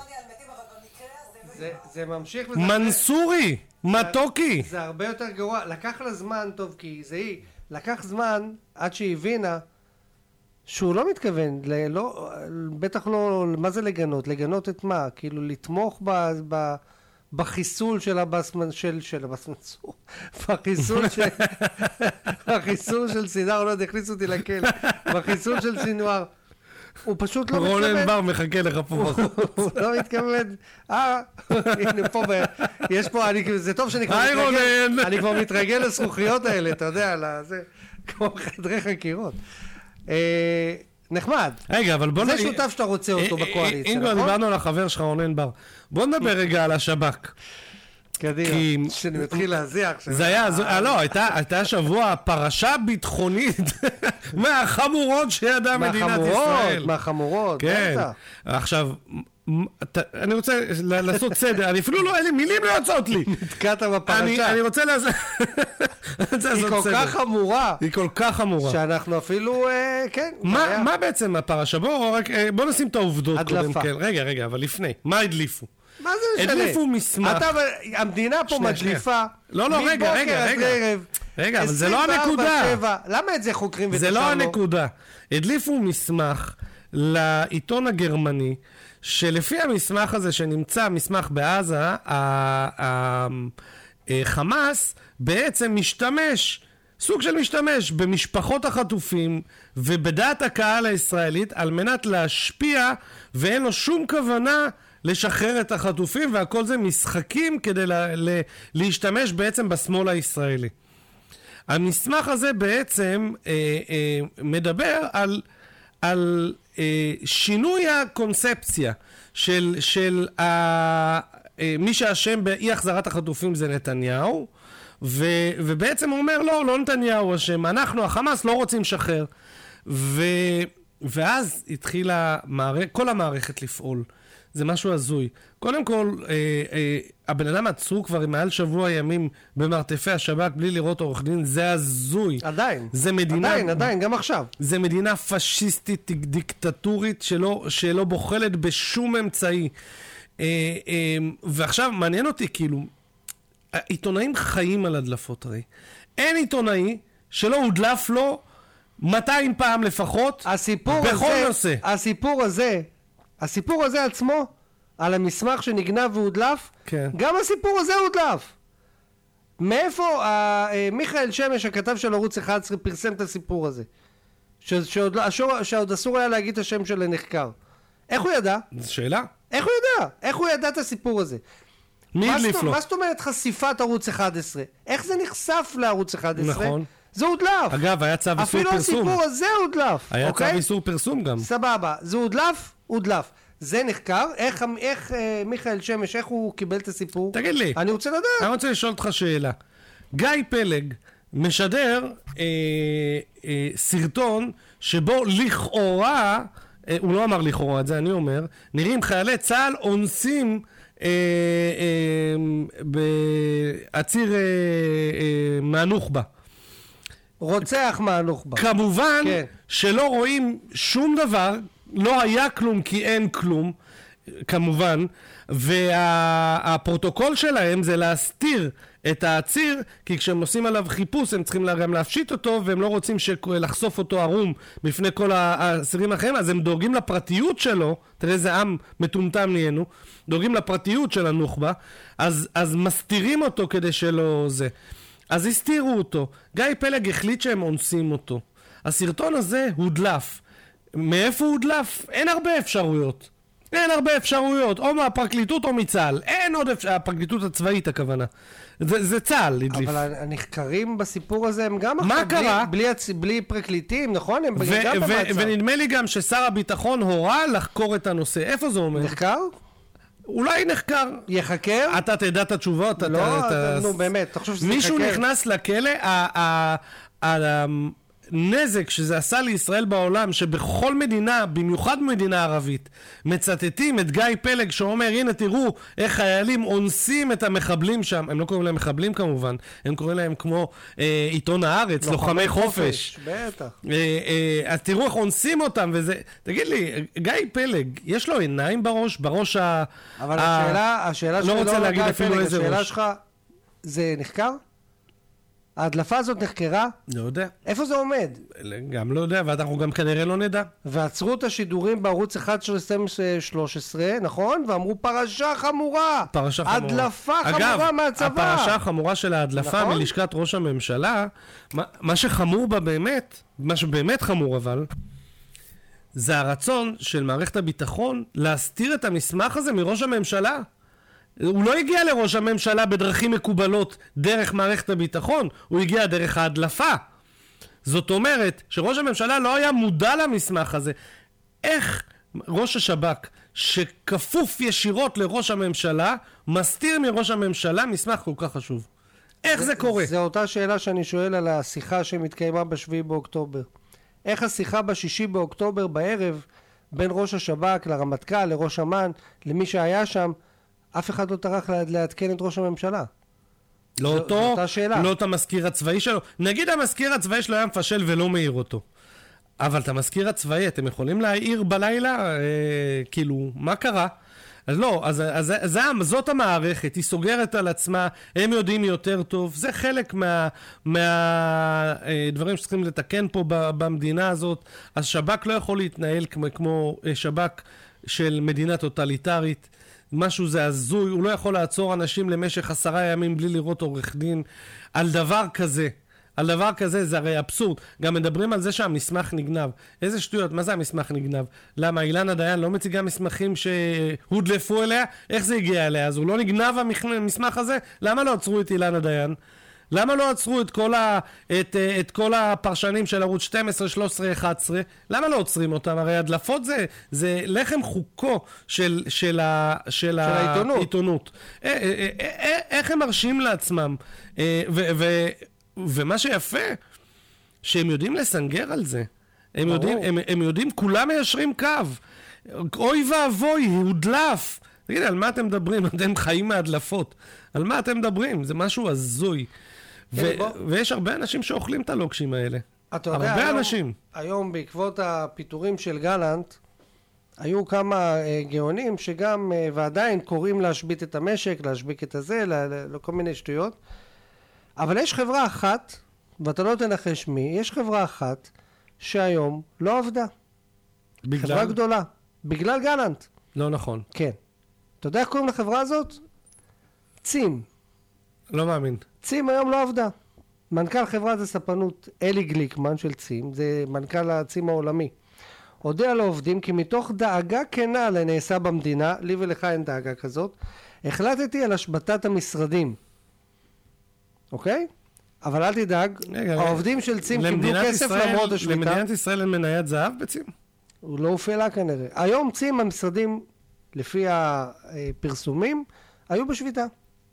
זה ממשיך וזה... מנסורי, מתוקי. זה הרבה יותר גרוע. לקח לה זמן, טוב, כי זה היא. לקח זמן עד שהיא הבינה שהוא לא מתכוון, בטח לא, מה זה לגנות? לגנות את מה? כאילו לתמוך בחיסול של הבסמנסור, בחיסול של סינואר, לא יודע, הכניסו אותי לכלא, בחיסול של סינואר. הוא פשוט לא מתכוון. רונן בר מחכה לך פה בחוץ. הוא לא מתכוון. הנה פה, יש פה, זה טוב שאני כבר היי רונן. אני כבר מתרגל לזכוכיות האלה, אתה יודע, זה כמו חדרי חקירות. נחמד. רגע, אבל בוא... זה שותף שאתה רוצה אותו בקואליציה, אם כבר דיברנו על החבר שלך רונן בר, בוא נדבר רגע על השב"כ. קדימה, שאני מתחיל להזיח. זה היה, לא, הייתה שבוע פרשה ביטחונית מהחמורות שידעה מדינת ישראל. מהחמורות, כן. עכשיו, אני רוצה לעשות סדר, אני אפילו לא, אין לי מילים לא יוצאות לי. נתקעת בפרשה. אני רוצה לעשות סדר. היא כל כך חמורה. היא כל כך חמורה. שאנחנו אפילו, כן. מה בעצם הפרשה? בוא נשים את העובדות קודם. הדלפה. רגע, אבל לפני. מה הדליפו? מה זה משנה? הדליפו מסמך. המדינה פה מדליפה. לא, רגע, אבל זה לא הנקודה. למה את זה חוקרים ותשאר זה לו? לא הנקודה. הדליפו מסמך לעיתון הגרמני, שלפי המסמך הזה שנמצא, מסמך בעזה, חמאס בעצם סוג של משתמש במשפחות החטופים ובדעת הקהל הישראלית על מנת להשפיע, ואין לו שום כוונה לשחרר את החטופים, והכל זה משחקים כדי להשתמש בעצם בשמאל הישראלי. המסמך הזה בעצם מדבר על שינוי הקונספציה של מי שאשם באי החזרת החטופים זה נתניהו, ובעצם הוא אומר לא נתניהו אשם, אנחנו החמאס לא רוצים לשחרר, ואז התחילה כל המערכת לפעול. זה משהו הזוי. קודם כל, הבן אדם עצרו כבר מעל שבוע ימים במרתפי השב"כ בלי לראות עורך דין, זה הזוי. עדיין. זה מדינה... עדיין, גם עכשיו. זה מדינה פשיסטית, דיקטטורית, שלא בוחלת בשום אמצעי. ועכשיו, מעניין אותי, כאילו, עיתונאים חיים על הדלפות הרי. אין עיתונאי שלא הודלף לו 200 פעם לפחות, בכל נושא. הסיפור הזה עצמו, על המסמך שנגנב והודלף, כן. גם הסיפור הזה הודלף. מאיפה מיכאל שמש, הכתב של ערוץ 11, פרסם את הסיפור הזה? שעוד אסור היה להגיד את השם של הנחקר. איך הוא ידע? זו שאלה. איך הוא ידע? איך הוא ידע את הסיפור הזה? מי הדליף לו? מה זאת אומרת חשיפת ערוץ 11? איך זה נחשף לערוץ 11? נכון. זה הודלף. אגב, היה צו איסור פרסום. אפילו הסיפור הזה הודלף. היה צו איסור פרסום גם. סבבה. זה הודלף. זה נחקר. איך מיכאל שמש, איך הוא קיבל את הסיפור? תגיד לי. אני רוצה לדעת. אני רוצה לשאול אותך שאלה. גיא פלג משדר סרטון שבו לכאורה, הוא לא אמר לכאורה, את זה אני אומר, נראים חיילי צה"ל אונסים בעציר מהנוח'בה. רוצח מהנוח'בה. כמובן שלא רואים שום דבר, לא היה כלום כי אין כלום, כמובן, והפרוטוקול שלהם זה להסתיר את העציר, כי כשהם עושים עליו חיפוש הם צריכים גם להפשיט אותו, והם לא רוצים לחשוף אותו ערום בפני כל האסירים האחרים, אז הם דואגים לפרטיות שלו, תראה איזה עם מטומטם נהיינו, דואגים לפרטיות של הנוח'בה, אז מסתירים אותו כדי שלא זה. אז הסתירו אותו. גיא פלג החליט שהם אונסים אותו. הסרטון הזה הודלף. מאיפה הודלף? אין הרבה אפשרויות. אין הרבה אפשרויות, או מהפרקליטות או מצה"ל. אין עוד הפרקליטות הצבאית הכוונה. זה צה"ל הדליף. אבל הנחקרים בסיפור הזה הם גם מה קרה? בלי פרקליטים, נכון? הם גם במעצר. ונדמה לי גם ששר הביטחון הורה לחקור את הנושא. איפה זה אומר? נחקר? אולי נחקר. יחקר? אתה תדע את התשובות. לא, נו באמת, אתה חושב שזה יחקר? מישהו נכנס לכלא, הנזק שזה עשה לישראל בעולם, שבכל מדינה, במיוחד מדינה ערבית, מצטטים את גיא פלג שאומר, הנה תראו איך חיילים אונסים את המחבלים שם. הם לא קוראים להם מחבלים כמובן, הם קוראים להם כמו עיתון הארץ, לוחמי חופש. בטח. אז תראו איך אונסים אותם, וזה... תגיד לי, גיא פלג, יש לו עיניים בראש אבל השאלה לא רוצה להגיד אפילו איזה ראש. השאלה שלך, זה נחקר? ההדלפה הזאת נחקרה? לא יודע. איפה זה עומד? גם לא יודע, ואנחנו גם כנראה לא נדע. ועצרו את השידורים בערוץ 1 של 13, נכון? ואמרו פרשה חמורה. פרשה חמורה. הדלפה חמורה מהצבא. הפרשה החמורה של ההדלפה נכון? מלשכת ראש הממשלה, מה שחמור בה באמת, מה שבאמת חמור אבל, זה הרצון של מערכת הביטחון להסתיר את המסמך הזה מראש הממשלה. הוא לא הגיע לראש הממשלה בדרכים מקובלות דרך מערכת הביטחון, הוא הגיע דרך ההדלפה. זאת אומרת שראש הממשלה לא היה מודע למסמך הזה. איך ראש השב"כ, שכפוף ישירות לראש הממשלה, מסתיר מראש הממשלה מסמך כל כך חשוב? איך זה קורה? זו אותה שאלה שאני שואל על השיחה שמתקיימה ב7 באוקטובר. איך השיחה ב6 באוקטובר בערב בין ראש השב"כ לרמטכ"ל, לראש אמ"ן, למי שהיה שם, אף אחד לא טרח לעדכן את ראש הממשלה. לא אותו, לא את המזכיר הצבאי שלו. נגיד המזכיר הצבאי שלו היה מפשל ולא מעיר אותו. אבל את המזכיר הצבאי, אתם יכולים להעיר בלילה? כאילו, מה קרה? אז לא, אז זאת המערכת, היא סוגרת על עצמה, הם יודעים יותר טוב, זה חלק מהדברים שצריכים לתקן פה במדינה הזאת. אז שב"כ לא יכול להתנהל כמו שב"כ של מדינה טוטליטרית. משהו זה הזוי, הוא לא יכול לעצור אנשים למשך 10 ימים בלי לראות עורך דין על דבר כזה. על דבר כזה זה הרי אבסורד. גם מדברים על זה שהמסמך נגנב. איזה שטויות, מה זה המסמך נגנב? למה אילנה דיין לא מציגה מסמכים שהודלפו אליה? איך זה הגיע אליה? אז הוא לא נגנב המסמך הזה? למה לא עצרו את אילנה דיין? למה לא עצרו את כל הפרשנים של ערוץ 12, 13, 11? למה לא עוצרים אותם? הרי הדלפות זה לחם חוקו של העיתונות. איך הם מרשים לעצמם? ומה שיפה, שהם יודעים לסנגר על זה. הם יודעים, כולם מיישרים קו. אוי ואבוי, הודלף. תגיד, על מה אתם מדברים? אתם חיים מהדלפות. על מה אתם מדברים? זה משהו הזוי. ויש הרבה אנשים שאוכלים את הלוקשים האלה. הרבה אנשים. היום בעקבות הפיטורים של גלנט, היו כמה גאונים שגם ועדיין קוראים להשבית את המשק, להשביק את הזה, לכל מיני שטויות. אבל יש חברה אחת, ואתה לא תנחש מי, יש חברה אחת שהיום לא עבדה. חברה גדולה. בגלל גלנט. לא נכון. כן. אתה יודע איך קוראים לחברה הזאת? צים. לא מאמין. צים היום לא עבדה. מנכ"ל חברת הספנות אלי גליקמן של צים, זה מנכ"ל הצים העולמי, הודיע לעובדים כי מתוך דאגה כנה לנעשה במדינה, לי ולך אין דאגה כזאת, החלטתי על השבתת המשרדים. אוקיי? אבל אל תדאג, העובדים של צים קיבלו כסף למרות השביתה. למדינת ישראל אין מניית זהב בצים? הוא לא הופעלה כנראה. היום צים המשרדים, לפי הפרסומים, היו בשביתה.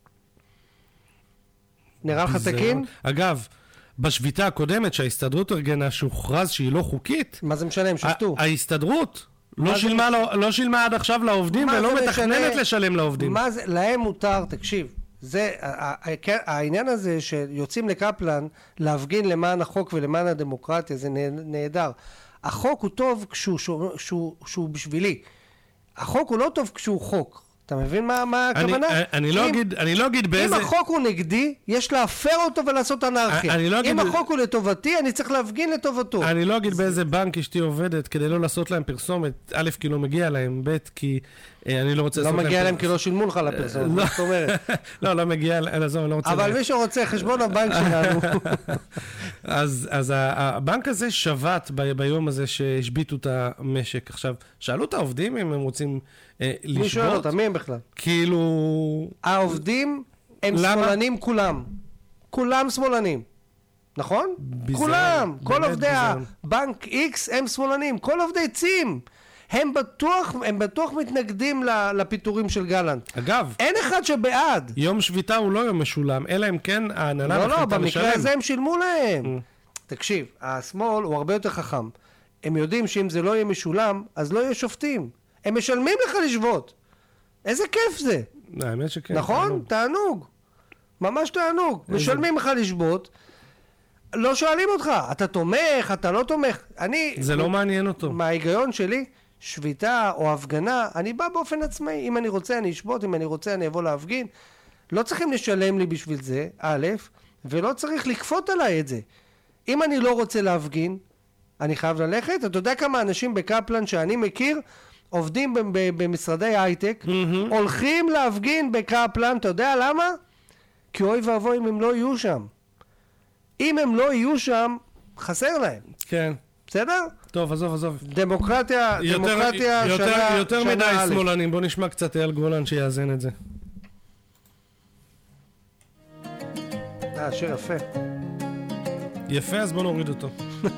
נראה לך תקין? אגב, בשביתה הקודמת שההסתדרות ארגנה שהוכרז שהיא לא חוקית, מה זה משנה? הם שפטו. ההסתדרות לא שילמה עד עכשיו לעובדים ולא מתכננת לשלם לעובדים. להם מותר, תקשיב, העניין הזה שיוצאים לקפלן להפגין למען החוק ולמען הדמוקרטיה, זה נהדר. החוק הוא טוב כשהוא בשבילי. החוק הוא לא טוב כשהוא חוק. אתה מבין מה הכוונה? אני לא אגיד באיזה... אם החוק הוא נגדי, יש להפר אותו ולעשות אנרכיה. אם החוק הוא לטובתי, אני צריך להפגין לטובתו. אני לא אגיד באיזה בנק אשתי עובדת, כדי לא לעשות להם פרסומת, א', כי לא מגיע להם, ב', כי אני לא רוצה לעשות להם... לא מגיע להם כי לא שילמו לך לפרסומת, מה זאת אומרת? לא מגיע, אני לא רוצה... אבל מי שרוצה, חשבון הבנק שלנו. אז הבנק הזה שבת ביום הזה שהשביטו את המשק. עכשיו, שאלו את העובדים אם הם רוצים לשבות. מי שואל אותם, מי הם בכלל? כאילו... העובדים הם שמאלנים כולם. כולם שמאלנים. נכון? כולם. כל עובדי הבנק X הם שמאלנים. כל עובדי צים. הם בטוח מתנגדים לפיטורים של גלנט. אגב, אין אחד שבעד. יום שביתה הוא לא יום משולם, אלא אם כן ההנהלה לא, מחליטה לשלם. במקרה הזה הם שילמו להם. תקשיב, השמאל הוא הרבה יותר חכם. הם יודעים שאם זה לא יהיה משולם, אז לא יהיה שופטים. הם משלמים לך לשבות. איזה כיף זה. האמת שכן. נכון? תענוג. ממש תענוג. משלמים לך לשבות. לא שואלים אותך, אתה תומך, אתה לא תומך. זה לא מעניין אותו. מההיגיון שלי, שביתה או הפגנה, אני בא באופן עצמאי. אם אני רוצה אני אשבות, אם אני רוצה אני אבוא להפגין. לא צריכים לשלם לי בשביל זה, א', ולא צריך לכפות עליי את זה. אם אני לא רוצה להפגין, אני חייב ללכת. אתה יודע כמה אנשים בקפלן שאני מכיר, עובדים במשרדי הייטק, הולכים להפגין בקפלן, אתה יודע למה? כי אוי ואבוי אם הם לא יהיו שם. אם הם לא יהיו שם, חסר להם. כן. בסדר? טוב, עזוב. דמוקרטיה שנה יותר מדי שמאלנים, בוא נשמע קצת אייל גולן שיאזן את זה. שיר יפה. יפה, אז בוא נוריד אותו.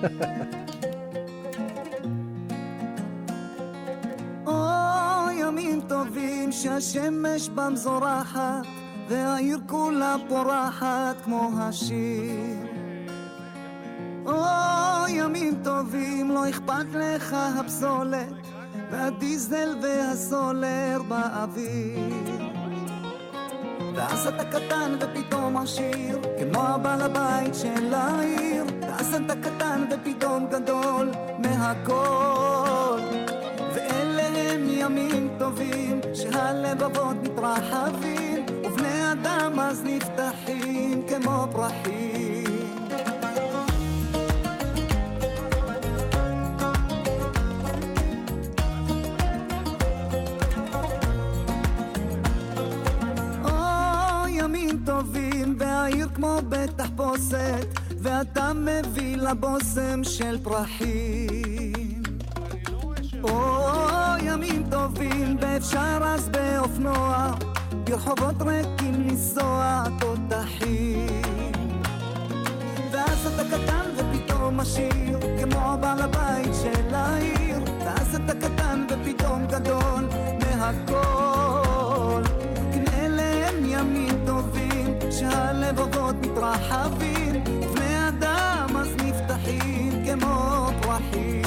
ימים טובים שהשמש במזורחת והעיר כולה פורחת כמו השיר. ימים טובים לא אכפת לך הפסולת והדיזל והסולר באוויר. ואז אתה קטן ופתאום עשיר כמו הבעל הבית של העיר. ואז אתה קטן ופתאום גדול מהכל. ואלה הם ימים טובים שהלבבות מתרחבים ובני אדם אז נפתחים כמו פרחים. ימים טובים והעיר כמו בית תחפושת ואתה מביא לבוסם של פרחים. ימים טובים ואפשר אז באופנוע ברחובות ריקים לנסוע תותחים. ואז אתה קטן ופתאום עשיר כמו בעל הבית של העיר. ואז אתה קטן ופתאום גדול מהכל. כן אלה הם ימים טובים שהלבבות מתרחבים ובני אדם אז נפתחים כמו פרחים.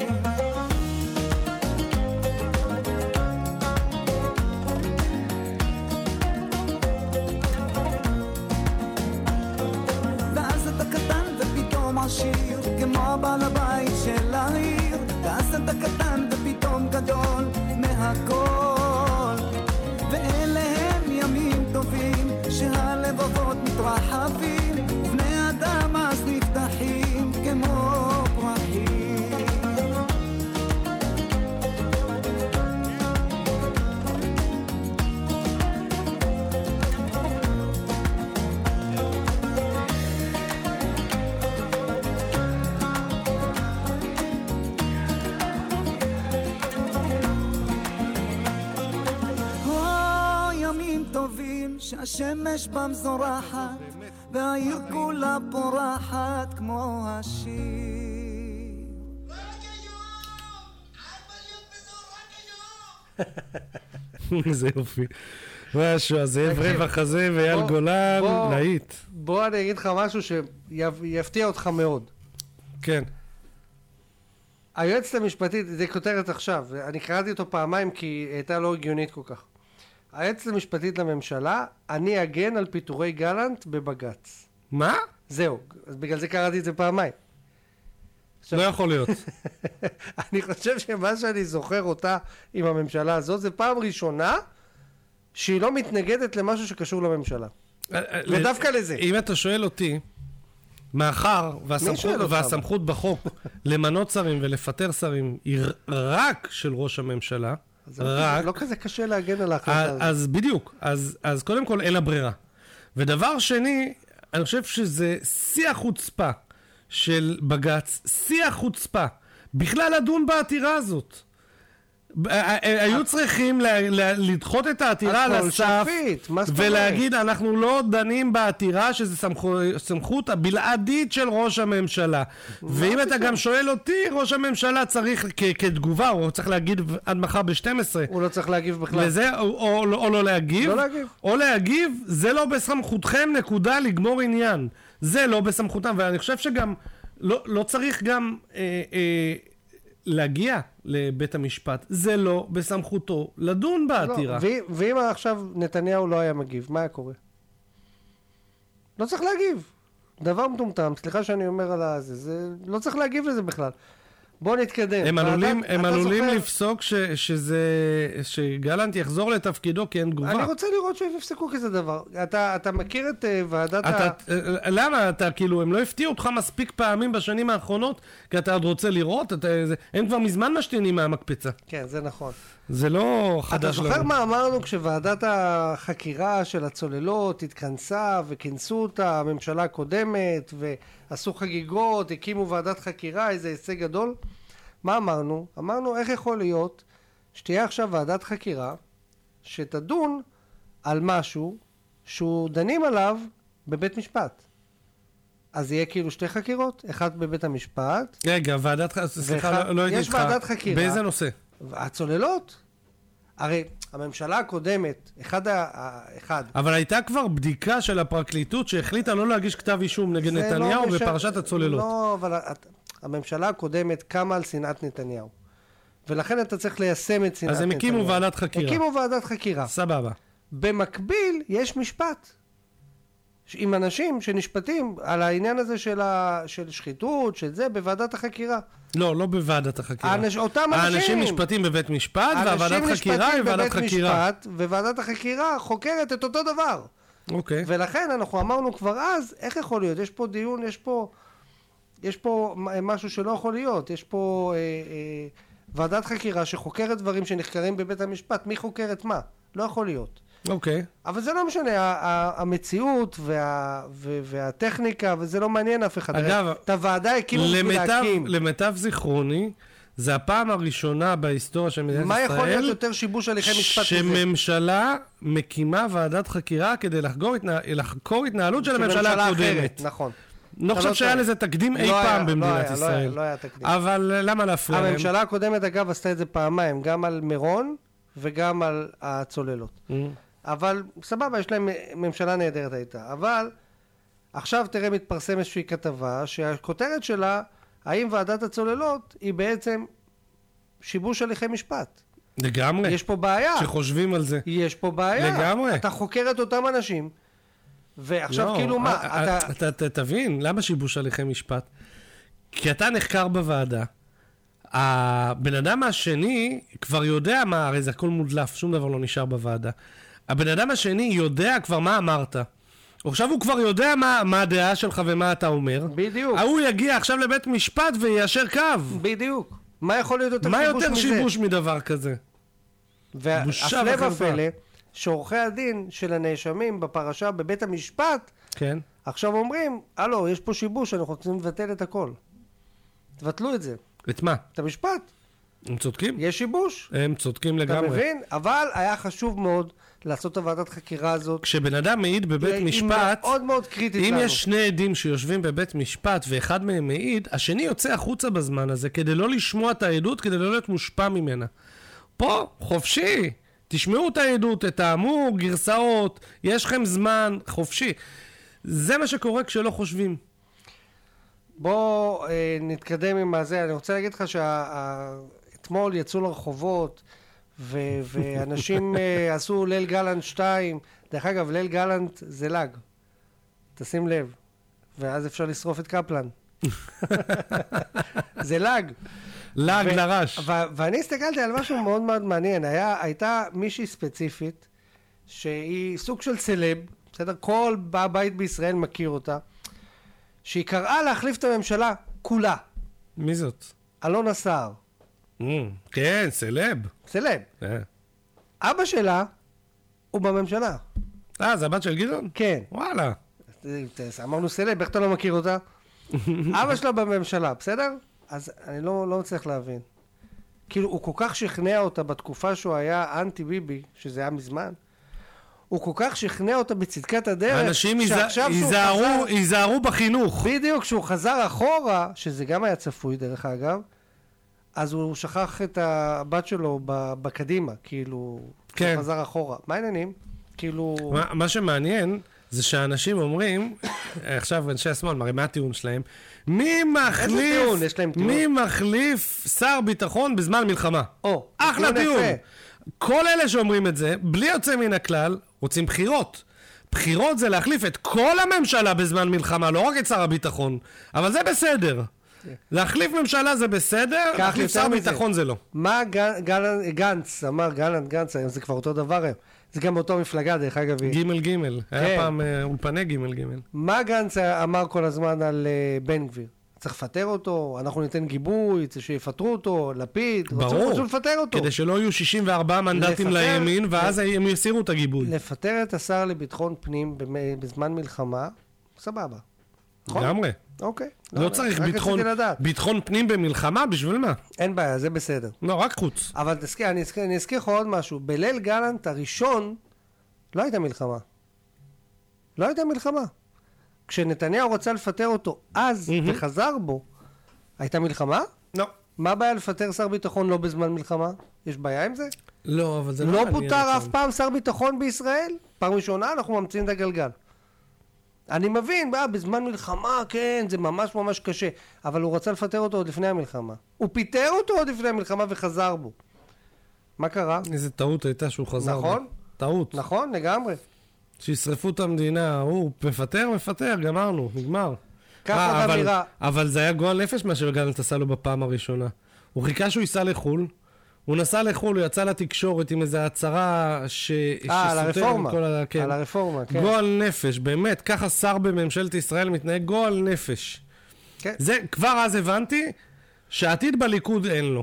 עשיר כמו בעל הבית של העיר. ואז אתה קטן ופתאום גדול מהכל. ואלה הם ימים טובים שהלבבות מתרחבים ובני אדם אז נפתחים כמו פרחים. שהשמש במזורחת והעיר כולה פורחת כמו השיר. זה יופי. משהו, הזאב רווח הזה ואייל גולן, להיט. בוא אני אגיד לך משהו שיפתיע אותך מאוד. כן. היועצת המשפטית, זה כותרת עכשיו, אני קראתי אותו פעמיים כי הייתה לא הגיונית כל כך. היועצת המשפטית לממשלה, אני אגן על פיטורי גלנט בבג"ץ. מה? זהו, אז בגלל זה קראתי את זה פעמיים. לא יכול להיות. אני חושב שמה שאני זוכר אותה עם הממשלה הזאת, זה פעם ראשונה שהיא לא מתנגדת למשהו שקשור לממשלה. ודווקא לזה. אם אתה שואל אותי, מאחר והסמכות בחוק למנות שרים ולפטר שרים היא רק של ראש הממשלה, רק... לא כזה קשה להגן על ההחלטה הזאת. אז בדיוק, אז קודם כל אין לה ברירה. ודבר שני, אני חושב שזה שיא החוצפה של בג"ץ, שיא החוצפה, בכלל לדון בעתירה הזאת. היו צריכים לדחות את העתירה על הסף ולהגיד אנחנו לא דנים בעתירה שזה סמכות הבלעדית של ראש הממשלה. ואם אתה גם שואל אותי, ראש הממשלה צריך כתגובה, הוא צריך להגיד עד מחר ב-12, הוא לא צריך להגיב בכלל לזה, או לא להגיב, או להגיב, זה לא בסמכותכם, נקודה, לגמור עניין, זה לא בסמכותם. ואני חושב שגם לא צריך גם להגיע לבית המשפט, זה לא בסמכותו לדון בעתירה. ואם עכשיו נתניהו לא היה מגיב, מה היה קורה? לא צריך להגיב. דבר מטומטם, סליחה שאני אומר על זה, לא צריך להגיב לזה בכלל. בוא נתקדם. הם עלולים לפסוק שגלנט יחזור לתפקידו כי אין תגובה. אני רוצה לראות שהם יפסקו כזה דבר. אתה מכיר את ועדת למה? אתה כאילו, הם לא הפתיעו אותך מספיק פעמים בשנים האחרונות, כי אתה עוד רוצה לראות, הם כבר מזמן משתינים מהמקפצה. כן, זה נכון. זה לא חדש. אתה זוכר מה אמרנו כשוועדת החקירה של הצוללות התכנסה וכינסו אותה הממשלה הקודמת ועשו חגיגות, הקימו ועדת חקירה, איזה הישג גדול? מה אמרנו? אמרנו איך יכול להיות שתהיה עכשיו ועדת חקירה שתדון על משהו שהוא דנים עליו בבית משפט. אז יהיה כאילו שתי חקירות, אחת בבית המשפט. רגע, סליחה, לא הייתי איתך. יש ועדת חקירה. באיזה נושא? הצוללות. הרי הממשלה הקודמת, אבל הייתה כבר בדיקה של הפרקליטות שהחליטה לא להגיש כתב אישום נגד נתניהו בפרשת הצוללות. לא, אבל הממשלה הקודמת קמה על שנאת נתניהו. ולכן אתה צריך ליישם את שנאת נתניהו. אז הם הקימו ועדת חקירה. הקימו ועדת חקירה. סבבה. במקביל יש משפט. עם אנשים שנשפטים על העניין הזה של שחיתות, של זה, בוועדת החקירה. לא בוועדת החקירה. אותם אנשים. האנשים משפטים בבית משפט, והוועדת חקירה היא ועדת חקירה. וועדת החקירה חוקרת את אותו דבר. אוקיי. ולכן אנחנו אמרנו כבר אז, איך יכול להיות? יש פה דיון, יש פה משהו שלא יכול להיות. יש פה ועדת חקירה שחוקרת דברים שנחקרים בבית המשפט. מי חוקרת מה? לא יכול להיות. אוקיי. אבל זה לא משנה, המציאות והטכניקה, וזה לא מעניין אף אחד. אגב, את הוועדה הקימו להקים. למיטב זיכרוני, זה הפעם הראשונה בהיסטוריה של מדינת ישראל. מה יכול להיות יותר שיבוש הליכי משפט כזה? שממשלה מקימה ועדת חקירה כדי לחקור התנהלות של הממשלה הקודמת. נכון. לא חושב שהיה לזה תקדים אי פעם במדינת ישראל. לא היה תקדים. אבל למה להפריע להם? הממשלה הקודמת אגב עשתה את זה פעמיים, גם על מירון וגם על הצוללות. אבל סבבה, יש להם ממשלה נהדרת הייתה. אבל עכשיו תראה מתפרסם איזושהי כתבה שהכותרת שלה, האם ועדת הצוללות היא בעצם שיבוש הליכי משפט. לגמרי. יש פה בעיה. שחושבים על זה. יש פה בעיה. לגמרי. אתה חוקר את אותם אנשים, ועכשיו כאילו מה? אתה תבין, למה שיבוש הליכי משפט? כי אתה נחקר בוועדה, הבן אדם השני כבר יודע מה, הרי זה הכל מודלף, שום דבר לא נשאר בוועדה. הבן אדם השני יודע כבר מה אמרת. עכשיו הוא כבר יודע מה הדעה שלך ומה אתה אומר. בדיוק. הוא יגיע עכשיו לבית משפט ויישר קו. בדיוק. מה יכול להיות יותר שיבוש מזה? מה יותר שיבוש מדבר כזה? והפלא ופלא, שעורכי הדין של הנאשמים בפרשה בבית המשפט, כן. עכשיו אומרים, הלו, יש פה שיבוש, אנחנו רוצים לבטל את הכל. תבטלו את זה. את מה? את המשפט. הם צודקים. יש שיבוש. הם צודקים לגמרי. אתה מבין? אבל היה חשוב מאוד לעשות את הוועדת חקירה הזאת. כשבן אדם מעיד בבית משפט, היא מאוד מאוד קריטית אם לנו. יש שני עדים שיושבים בבית משפט ואחד מהם מעיד, השני יוצא החוצה בזמן הזה כדי לא לשמוע את העדות, כדי לא להיות מושפע ממנה. פה, חופשי. תשמעו את העדות, תתאמו, גרסאות, יש לכם זמן, חופשי. זה מה שקורה כשלא חושבים. בוא נתקדם עם הזה. אני רוצה להגיד לך שאתמול יצאו לרחובות ואנשים עשו ליל גלנט 2. דרך אגב, ליל גלנט זה לג. תשים לב. ואז אפשר לשרוף את קפלן. זה לג. לג לרש. ואני הסתכלתי על משהו מאוד מאוד מעניין. הייתה מישהי ספציפית שהיא סוג של סלב, בסדר? כל בית בישראל מכיר אותה, שהיא קראה להחליף את הממשלה כולה. מי זאת? אלונה סער. כן, סלב. סלב. אבא שלה הוא בממשלה. זה הבת של גדעון? כן. וואלה. אמרנו סלב, איך אתה לא מכיר אותה? אבא שלה בממשלה, בסדר? אז אני לא מצליח להבין. כאילו, הוא כל כך שכנע אותה בתקופה שהוא היה אנטי ביבי, שזה היה מזמן, הוא כל כך שכנע אותה בצדקת הדרך, אנשים ייזהרו בחינוך. בדיוק, כשהוא חזר אחורה, שזה גם היה צפוי דרך אגב, אז הוא שכח את הבת שלו בקדימה, כאילו, כן. הוא חזר אחורה. מה העניינים? כאילו... מה שמעניין זה שאנשים אומרים, עכשיו אנשי השמאל, מראה מה הטיעון שלהם, מי מחליף שר ביטחון בזמן מלחמה? אחלה טיעון. כל אלה שאומרים את זה, בלי יוצא מן הכלל, רוצים בחירות. בחירות זה להחליף את כל הממשלה בזמן מלחמה, לא רק את שר הביטחון. אבל זה בסדר. להחליף ממשלה זה בסדר, להחליף שר ביטחון זה לא. מה גנץ אמר, גנץ, היום זה כבר אותו דבר היום. זה גם אותו מפלגה, דרך אגב. ג' היה פעם אולפני ג'. מה גנץ אמר כל הזמן על בן גביר? צריך לפטר אותו, אנחנו ניתן גיבוי, שיפטרו אותו, לפיד, ברור, לפטר אותו. כדי שלא יהיו 64 מנדטים לימין, ואז הם יסירו את הגיבוי. לפטר את השר לביטחון פנים בזמן מלחמה, סבבה. לגמרי. אוקיי. לא צריך ביטחון פנים במלחמה, בשביל מה? אין בעיה, זה בסדר. לא, רק חוץ. אבל אני אזכיר לך עוד משהו. בליל גלנט הראשון לא הייתה מלחמה. לא הייתה מלחמה. כשנתניהו רצה לפטר אותו אז וחזר בו, הייתה מלחמה? לא. מה הבעיה לפטר שר ביטחון לא בזמן מלחמה? יש בעיה עם זה? לא, אבל זה לא מעניין. לא פוטר אף פעם שר ביטחון בישראל? פעם ראשונה אנחנו ממציאים את הגלגל. אני מבין, בזמן מלחמה, כן, זה ממש ממש קשה. אבל הוא רצה לפטר אותו עוד לפני המלחמה. הוא פיטר אותו עוד לפני המלחמה וחזר בו. מה קרה? איזה טעות הייתה שהוא חזר בו. נכון? טעות. נכון, לגמרי. שישרפו את המדינה, הוא מפטר, גמרנו, נגמר. ככה אמירה. אבל זה היה גועל נפש מה שגלנט עשה לו בפעם הראשונה. הוא חיכה שהוא ייסע לחול, הוא נסע לחול, הוא יצא לתקשורת עם איזו הצהרה על הרפורמה, על הרפורמה, כן. גועל נפש, באמת, ככה שר בממשלת ישראל מתנהג גועל נפש. כן. זה, כבר אז הבנתי שהעתיד בליכוד אין לו.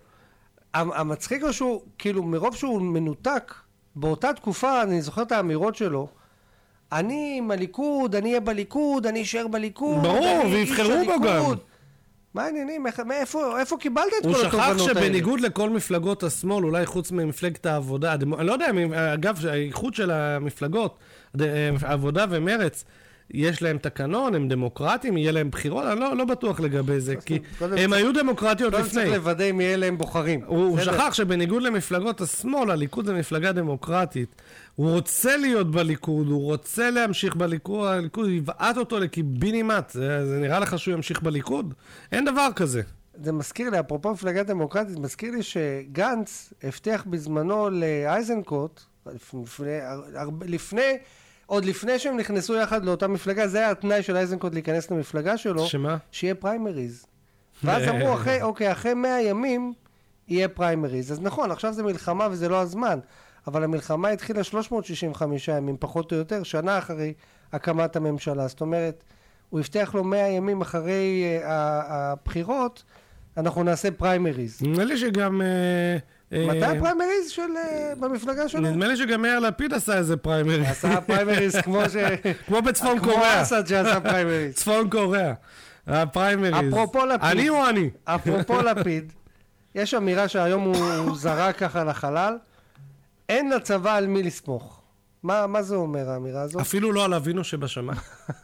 המצחיק הוא שהוא, כאילו, מרוב שהוא מנותק, באותה תקופה, אני זוכר את האמירות שלו, אני עם הליכוד, אני אהיה בליכוד, אני אשאר בליכוד. ברור, ויבחרו בו גם. מה העניינים? איפה קיבלת את כל התובנות האלה? הוא שכח שבניגוד לכל מפלגות השמאל, אולי חוץ ממפלגת העבודה, אני לא יודע, אגב, האיחוד של המפלגות, העבודה ומרץ, יש להם תקנון, הם דמוקרטים, יהיה להם בחירות, אני לא בטוח לגבי זה, כי הם היו דמוקרטיות לפני. צריך לוודא אם יהיה להם בוחרים. הוא שכח שבניגוד למפלגות השמאל, הליכוד זה מפלגה דמוקרטית. הוא רוצה להיות בליכוד, הוא רוצה להמשיך בליכוד, הליכוד יבעט אותו לקיבינימט. זה נראה לך שהוא ימשיך בליכוד? אין דבר כזה. זה מזכיר לי, אפרופו מפלגה דמוקרטית, מזכיר לי שגנץ הבטיח בזמנו לאייזנקוט, עוד לפני שהם נכנסו יחד לאותה מפלגה, זה היה התנאי של אייזנקוט להיכנס למפלגה שלו, שמה? שיהיה פריימריז. ואז אמרו, אחרי 100 ימים יהיה פריימריז. אז נכון, עכשיו זה מלחמה וזה לא הזמן, אבל המלחמה התחילה 365 ימים, פחות או יותר, שנה אחרי הקמת הממשלה. זאת אומרת, הוא הבטיח לו 100 ימים אחרי הבחירות, אנחנו נעשה פריימריז. נדמה לי שגם... מתי הפריימריז במפלגה שלו? נדמה לי שגם מאיר לפיד עשה איזה פריימריז. עשה פריימריז כמו בצפון קוריאה. כמו אסד שעשה פריימריז. צפון קוריאה. הפריימריז. אפרופו לפיד. אני או אני? אפרופו לפיד, יש אמירה שהיום הוא זרק ככה לחלל, אין לצבא על מי לסמוך. מה זה אומר האמירה הזאת? אפילו לא על אבינו שבשמיים.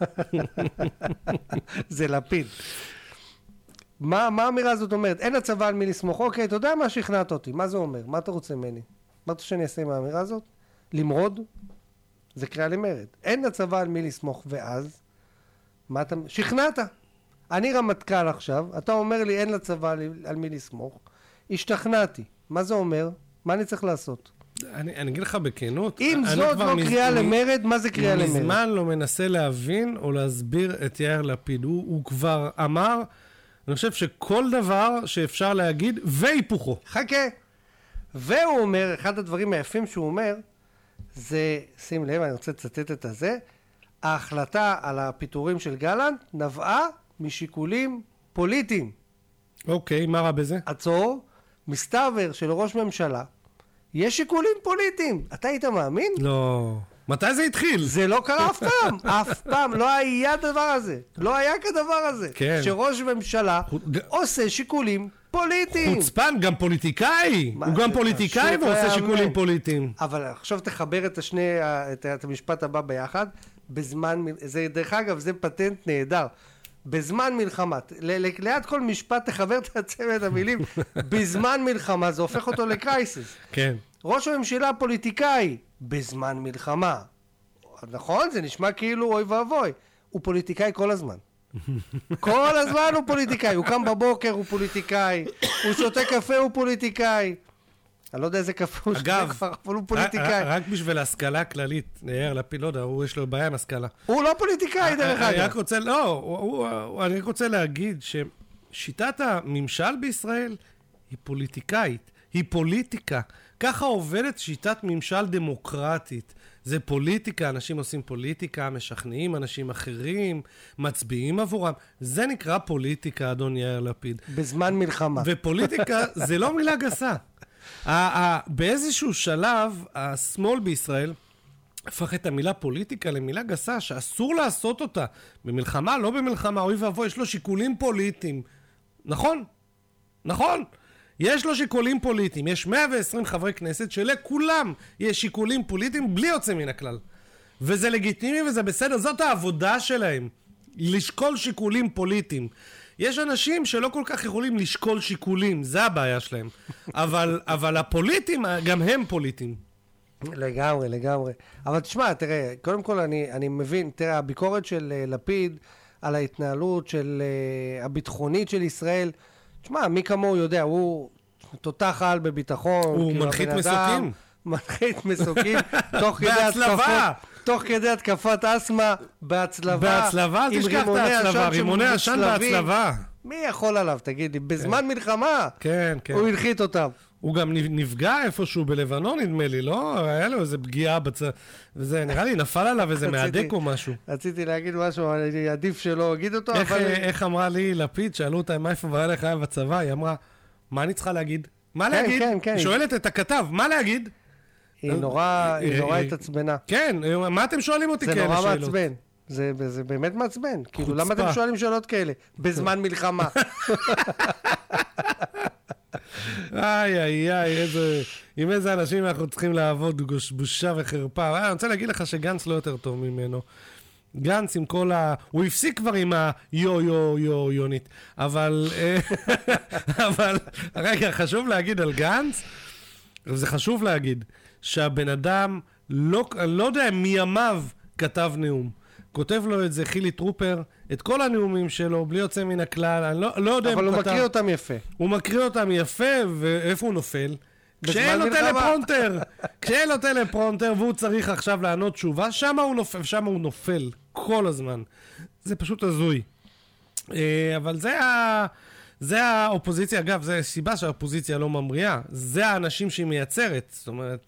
זה לפיד. מה האמירה הזאת אומרת? אין לצבא על מי לסמוך. אוקיי, אתה יודע מה שכנעת אותי? מה זה אומר? מה אתה רוצה ממני? מה אתה שאני אעשה עם האמירה הזאת? למרוד? זה קריאה למרד. אין לצבא על מי לסמוך, ואז? מה אתה... שכנעת. אני רמטכ"ל עכשיו, אתה אומר לי אין לצבא על מי לסמוך. השתכנעתי. מה זה אומר? מה אני צריך לעשות? אני אגיד לך בכנות. אם זאת לא קריאה למרד, מה זה קריאה למרד? מזמן לא מנסה להבין או להסביר את יאיר לפיד. הוא כבר אמר... אני חושב שכל דבר שאפשר להגיד, והיפוכו. חכה. והוא אומר, אחד הדברים היפים שהוא אומר, זה, שים לב, אני רוצה לצטט את הזה, ההחלטה על הפיטורים של גלנט נבעה משיקולים פוליטיים. אוקיי, מה רע בזה? עצור, מסתבר שלראש ממשלה יש שיקולים פוליטיים. אתה היית מאמין? לא. מתי זה התחיל? זה לא קרה אף פעם. אף פעם לא היה דבר הזה. לא היה כדבר הזה. כן. שראש ממשלה עושה שיקולים פוליטיים. חוצפן, גם פוליטיקאי. הוא גם פוליטיקאי ועושה שיקולים פוליטיים. אבל עכשיו תחבר את המשפט הבא ביחד. זה דרך אגב, זה פטנט נהדר. בזמן מלחמה, ליד כל משפט תחבר את הצמד המילים, בזמן מלחמה, זה הופך אותו לקרייסיס. כן. ראש הממשלה פוליטיקאי, בזמן מלחמה. נכון? זה נשמע כאילו אוי ואבוי. הוא פוליטיקאי כל הזמן. כל הזמן הוא פוליטיקאי. הוא קם בבוקר, הוא פוליטיקאי. הוא שותה קפה, הוא פוליטיקאי. אני לא יודע איזה קפה הוא שותה כבר, אבל הוא פוליטיקאי. רק בשביל ההשכלה הכללית, יאיר לפיד, לא יודע, הוא יש לו בעיה עם השכלה. הוא לא פוליטיקאי דרך אגב. אני רק רוצה להגיד ששיטת הממשל בישראל היא פוליטיקאית, היא פוליטיקה. ככה עובדת שיטת ממשל דמוקרטית. זה פוליטיקה, אנשים עושים פוליטיקה, משכנעים אנשים אחרים, מצביעים עבורם. זה נקרא פוליטיקה, אדון יאיר לפיד. בזמן מלחמה. ופוליטיקה זה לא מילה גסה. באיזשהו שלב, השמאל בישראל הפך את המילה פוליטיקה למילה גסה, שאסור לעשות אותה. במלחמה, לא במלחמה, אוי ואבוי, יש לו שיקולים פוליטיים. נכון? נכון. יש לו שיקולים פוליטיים. יש 120 חברי כנסת שלכולם יש שיקולים פוליטיים בלי יוצא מן הכלל. וזה לגיטימי וזה בסדר, זאת העבודה שלהם. לשקול שיקולים פוליטיים. יש אנשים שלא כל כך יכולים לשקול שיקולים, זה הבעיה שלהם. אבל הפוליטים, גם הם פוליטים. לגמרי, לגמרי. אבל תשמע, תראה, קודם כל אני מבין, תראה, הביקורת של לפיד על ההתנהלות של הביטחונית של ישראל, תשמע, מי כמוהו יודע, הוא תותח על בביטחון. הוא מנחית מסוקים. מנחית מסוקים, תוך כדי התקפת אסמה, בהצלבה. בהצלבה, אל תשכח את ההצלבה, רימוני עשן בהצלבה. מי יכול עליו, תגיד לי, בזמן מלחמה, כן, כן. הוא הנחית אותם. הוא גם נפגע איפשהו בלבנון, נדמה לי, לא? היה לו איזה פגיעה וזה, נראה לי, נפל עליו איזה מהדק או משהו. רציתי להגיד משהו, אני עדיף שלא אגיד אותו, אבל... איך אמרה לי לפיד, שאלו אותה מאיפה והיה לך היה בצבא, היא אמרה, מה אני צריכה להגיד? מה להגיד? היא שואלת את הכתב, מה להגיד? היא נורא התעצבנה. כן, מה אתם שואלים אותי כאלה שאלות? זה נורא מעצבן. זה באמת מעצבן. כאילו, למה אתם שואלים שאלות כאלה? בזמן מלחמה. איי, עם איזה אנשים אנחנו צריכים לעבוד, בושה וחרפה. אני רוצה להגיד לך שגנץ לא יותר טוב ממנו. גנץ עם כל הוא הפסיק כבר עם יונית. אבל רגע, חשוב להגיד על גנץ, זה חשוב להגיד, שהבן אדם לא יודע מימיו כתב נאום. כותב לו את זה חילי טרופר, את כל הנאומים שלו, בלי יוצא מן הכלל, אני לא יודע אבל הוא מקריא אותם יפה. הוא מקריא אותם יפה, ואיפה הוא נופל? כשאין לו טלפרומפטר. כשאין לו טלפרומפטר, והוא צריך עכשיו לענות תשובה, שם הוא נופל, כל הזמן. זה פשוט הזוי. אבל זה האופוזיציה, אגב, זה סיבה שהאופוזיציה לא ממריאה. זה האנשים שהיא מייצרת. זאת אומרת,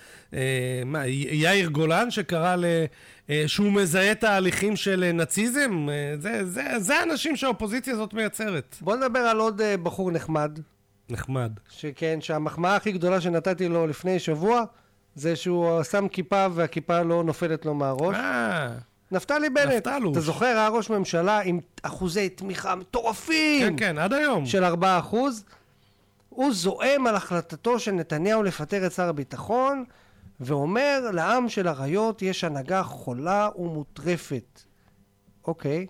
יאיר גולן שקרא שהוא מזהה את ההליכים של נאציזם, זה האנשים שהאופוזיציה הזאת מייצרת. בוא נדבר על עוד בחור נחמד. נחמד. שכן, שהמחמאה הכי גדולה שנתתי לו לפני שבוע, זה שהוא שם כיפה והכיפה לא נופלת לו מהראש. נפתלי בנט. אתה זוכר, היה ראש ממשלה עם אחוזי תמיכה מטורפים. כן, כן, עד היום. של 4%. הוא זועם על החלטתו של נתניהו לפטר את שר הביטחון, ואומר, לעם של הריות יש הנהגה חולה ומוטרפת. אוקיי.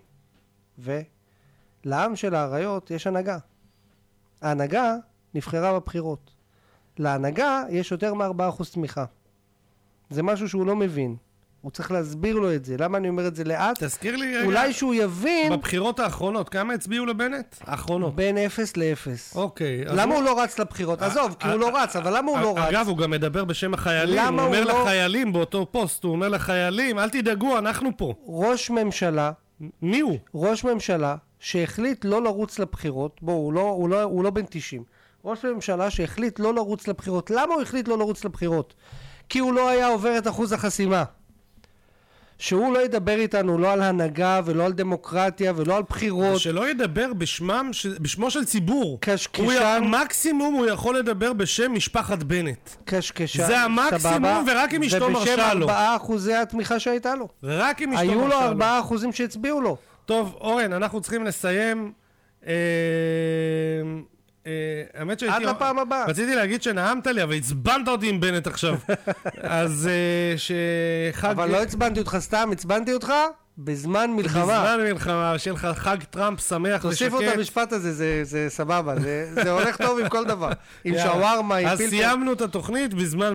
ולעם של הריות יש הנהגה. ההנהגה נבחרה בבחירות. להנהגה יש יותר מ4% תמיכה. זה משהו שהוא לא מבין. הוא צריך להסביר לו את זה. למה אני אומר את זה לאט? תזכיר לי... אולי שהוא יבין... בבחירות האחרונות, כמה הצביעו לבנט? האחרונות. בין 0 ל-0. אוקיי. למה הוא לא רץ לבחירות? עזוב, כי הוא לא רץ, אבל למה הוא לא רץ? אגב, הוא גם מדבר בשם החיילים. הוא אומר לחיילים באותו פוסט, הוא אומר לחיילים, אל תדאגו, אנחנו פה. ראש ממשלה... מי הוא? ראש ממשלה שהחליט לא לרוץ לבחירות. בואו, הוא לא בן 90. ראש ממשלה שהחליט לא לרוץ לבחירות. למה הוא החליט לא לרוץ לבחירות? כי הוא לא היה עובר את אחוז החסימה. שהוא לא ידבר איתנו לא על הנהגה ולא על דמוקרטיה ולא על בחירות. שלא ידבר בשמו של ציבור. קשקשן. מקסימום הוא יכול לדבר בשם משפחת בנט. קשקשן. זה המקסימום ורק אם אשתו מרשה לו. ובשם 4% התמיכה שהייתה לו. רק אם אשתו מרשה לו. היו לו 4% שהצביעו לו. טוב, אורן, אנחנו צריכים לסיים. האמת שהייתי... עד לפעם הבאה. רציתי להגיד שנעמת לי, אבל הצבנת אותי עם בנט עכשיו. אז שחג... אבל לא הצבנתי אותך סתם, הצבנתי אותך בזמן מלחמה. בזמן מלחמה, שיהיה לך חג טראמפ שמח ושקט. תוסיפו את המשפט הזה, זה סבבה, זה הולך טוב עם כל דבר. עם שווארמה, עם פלפל. אז סיימנו את התוכנית בזמן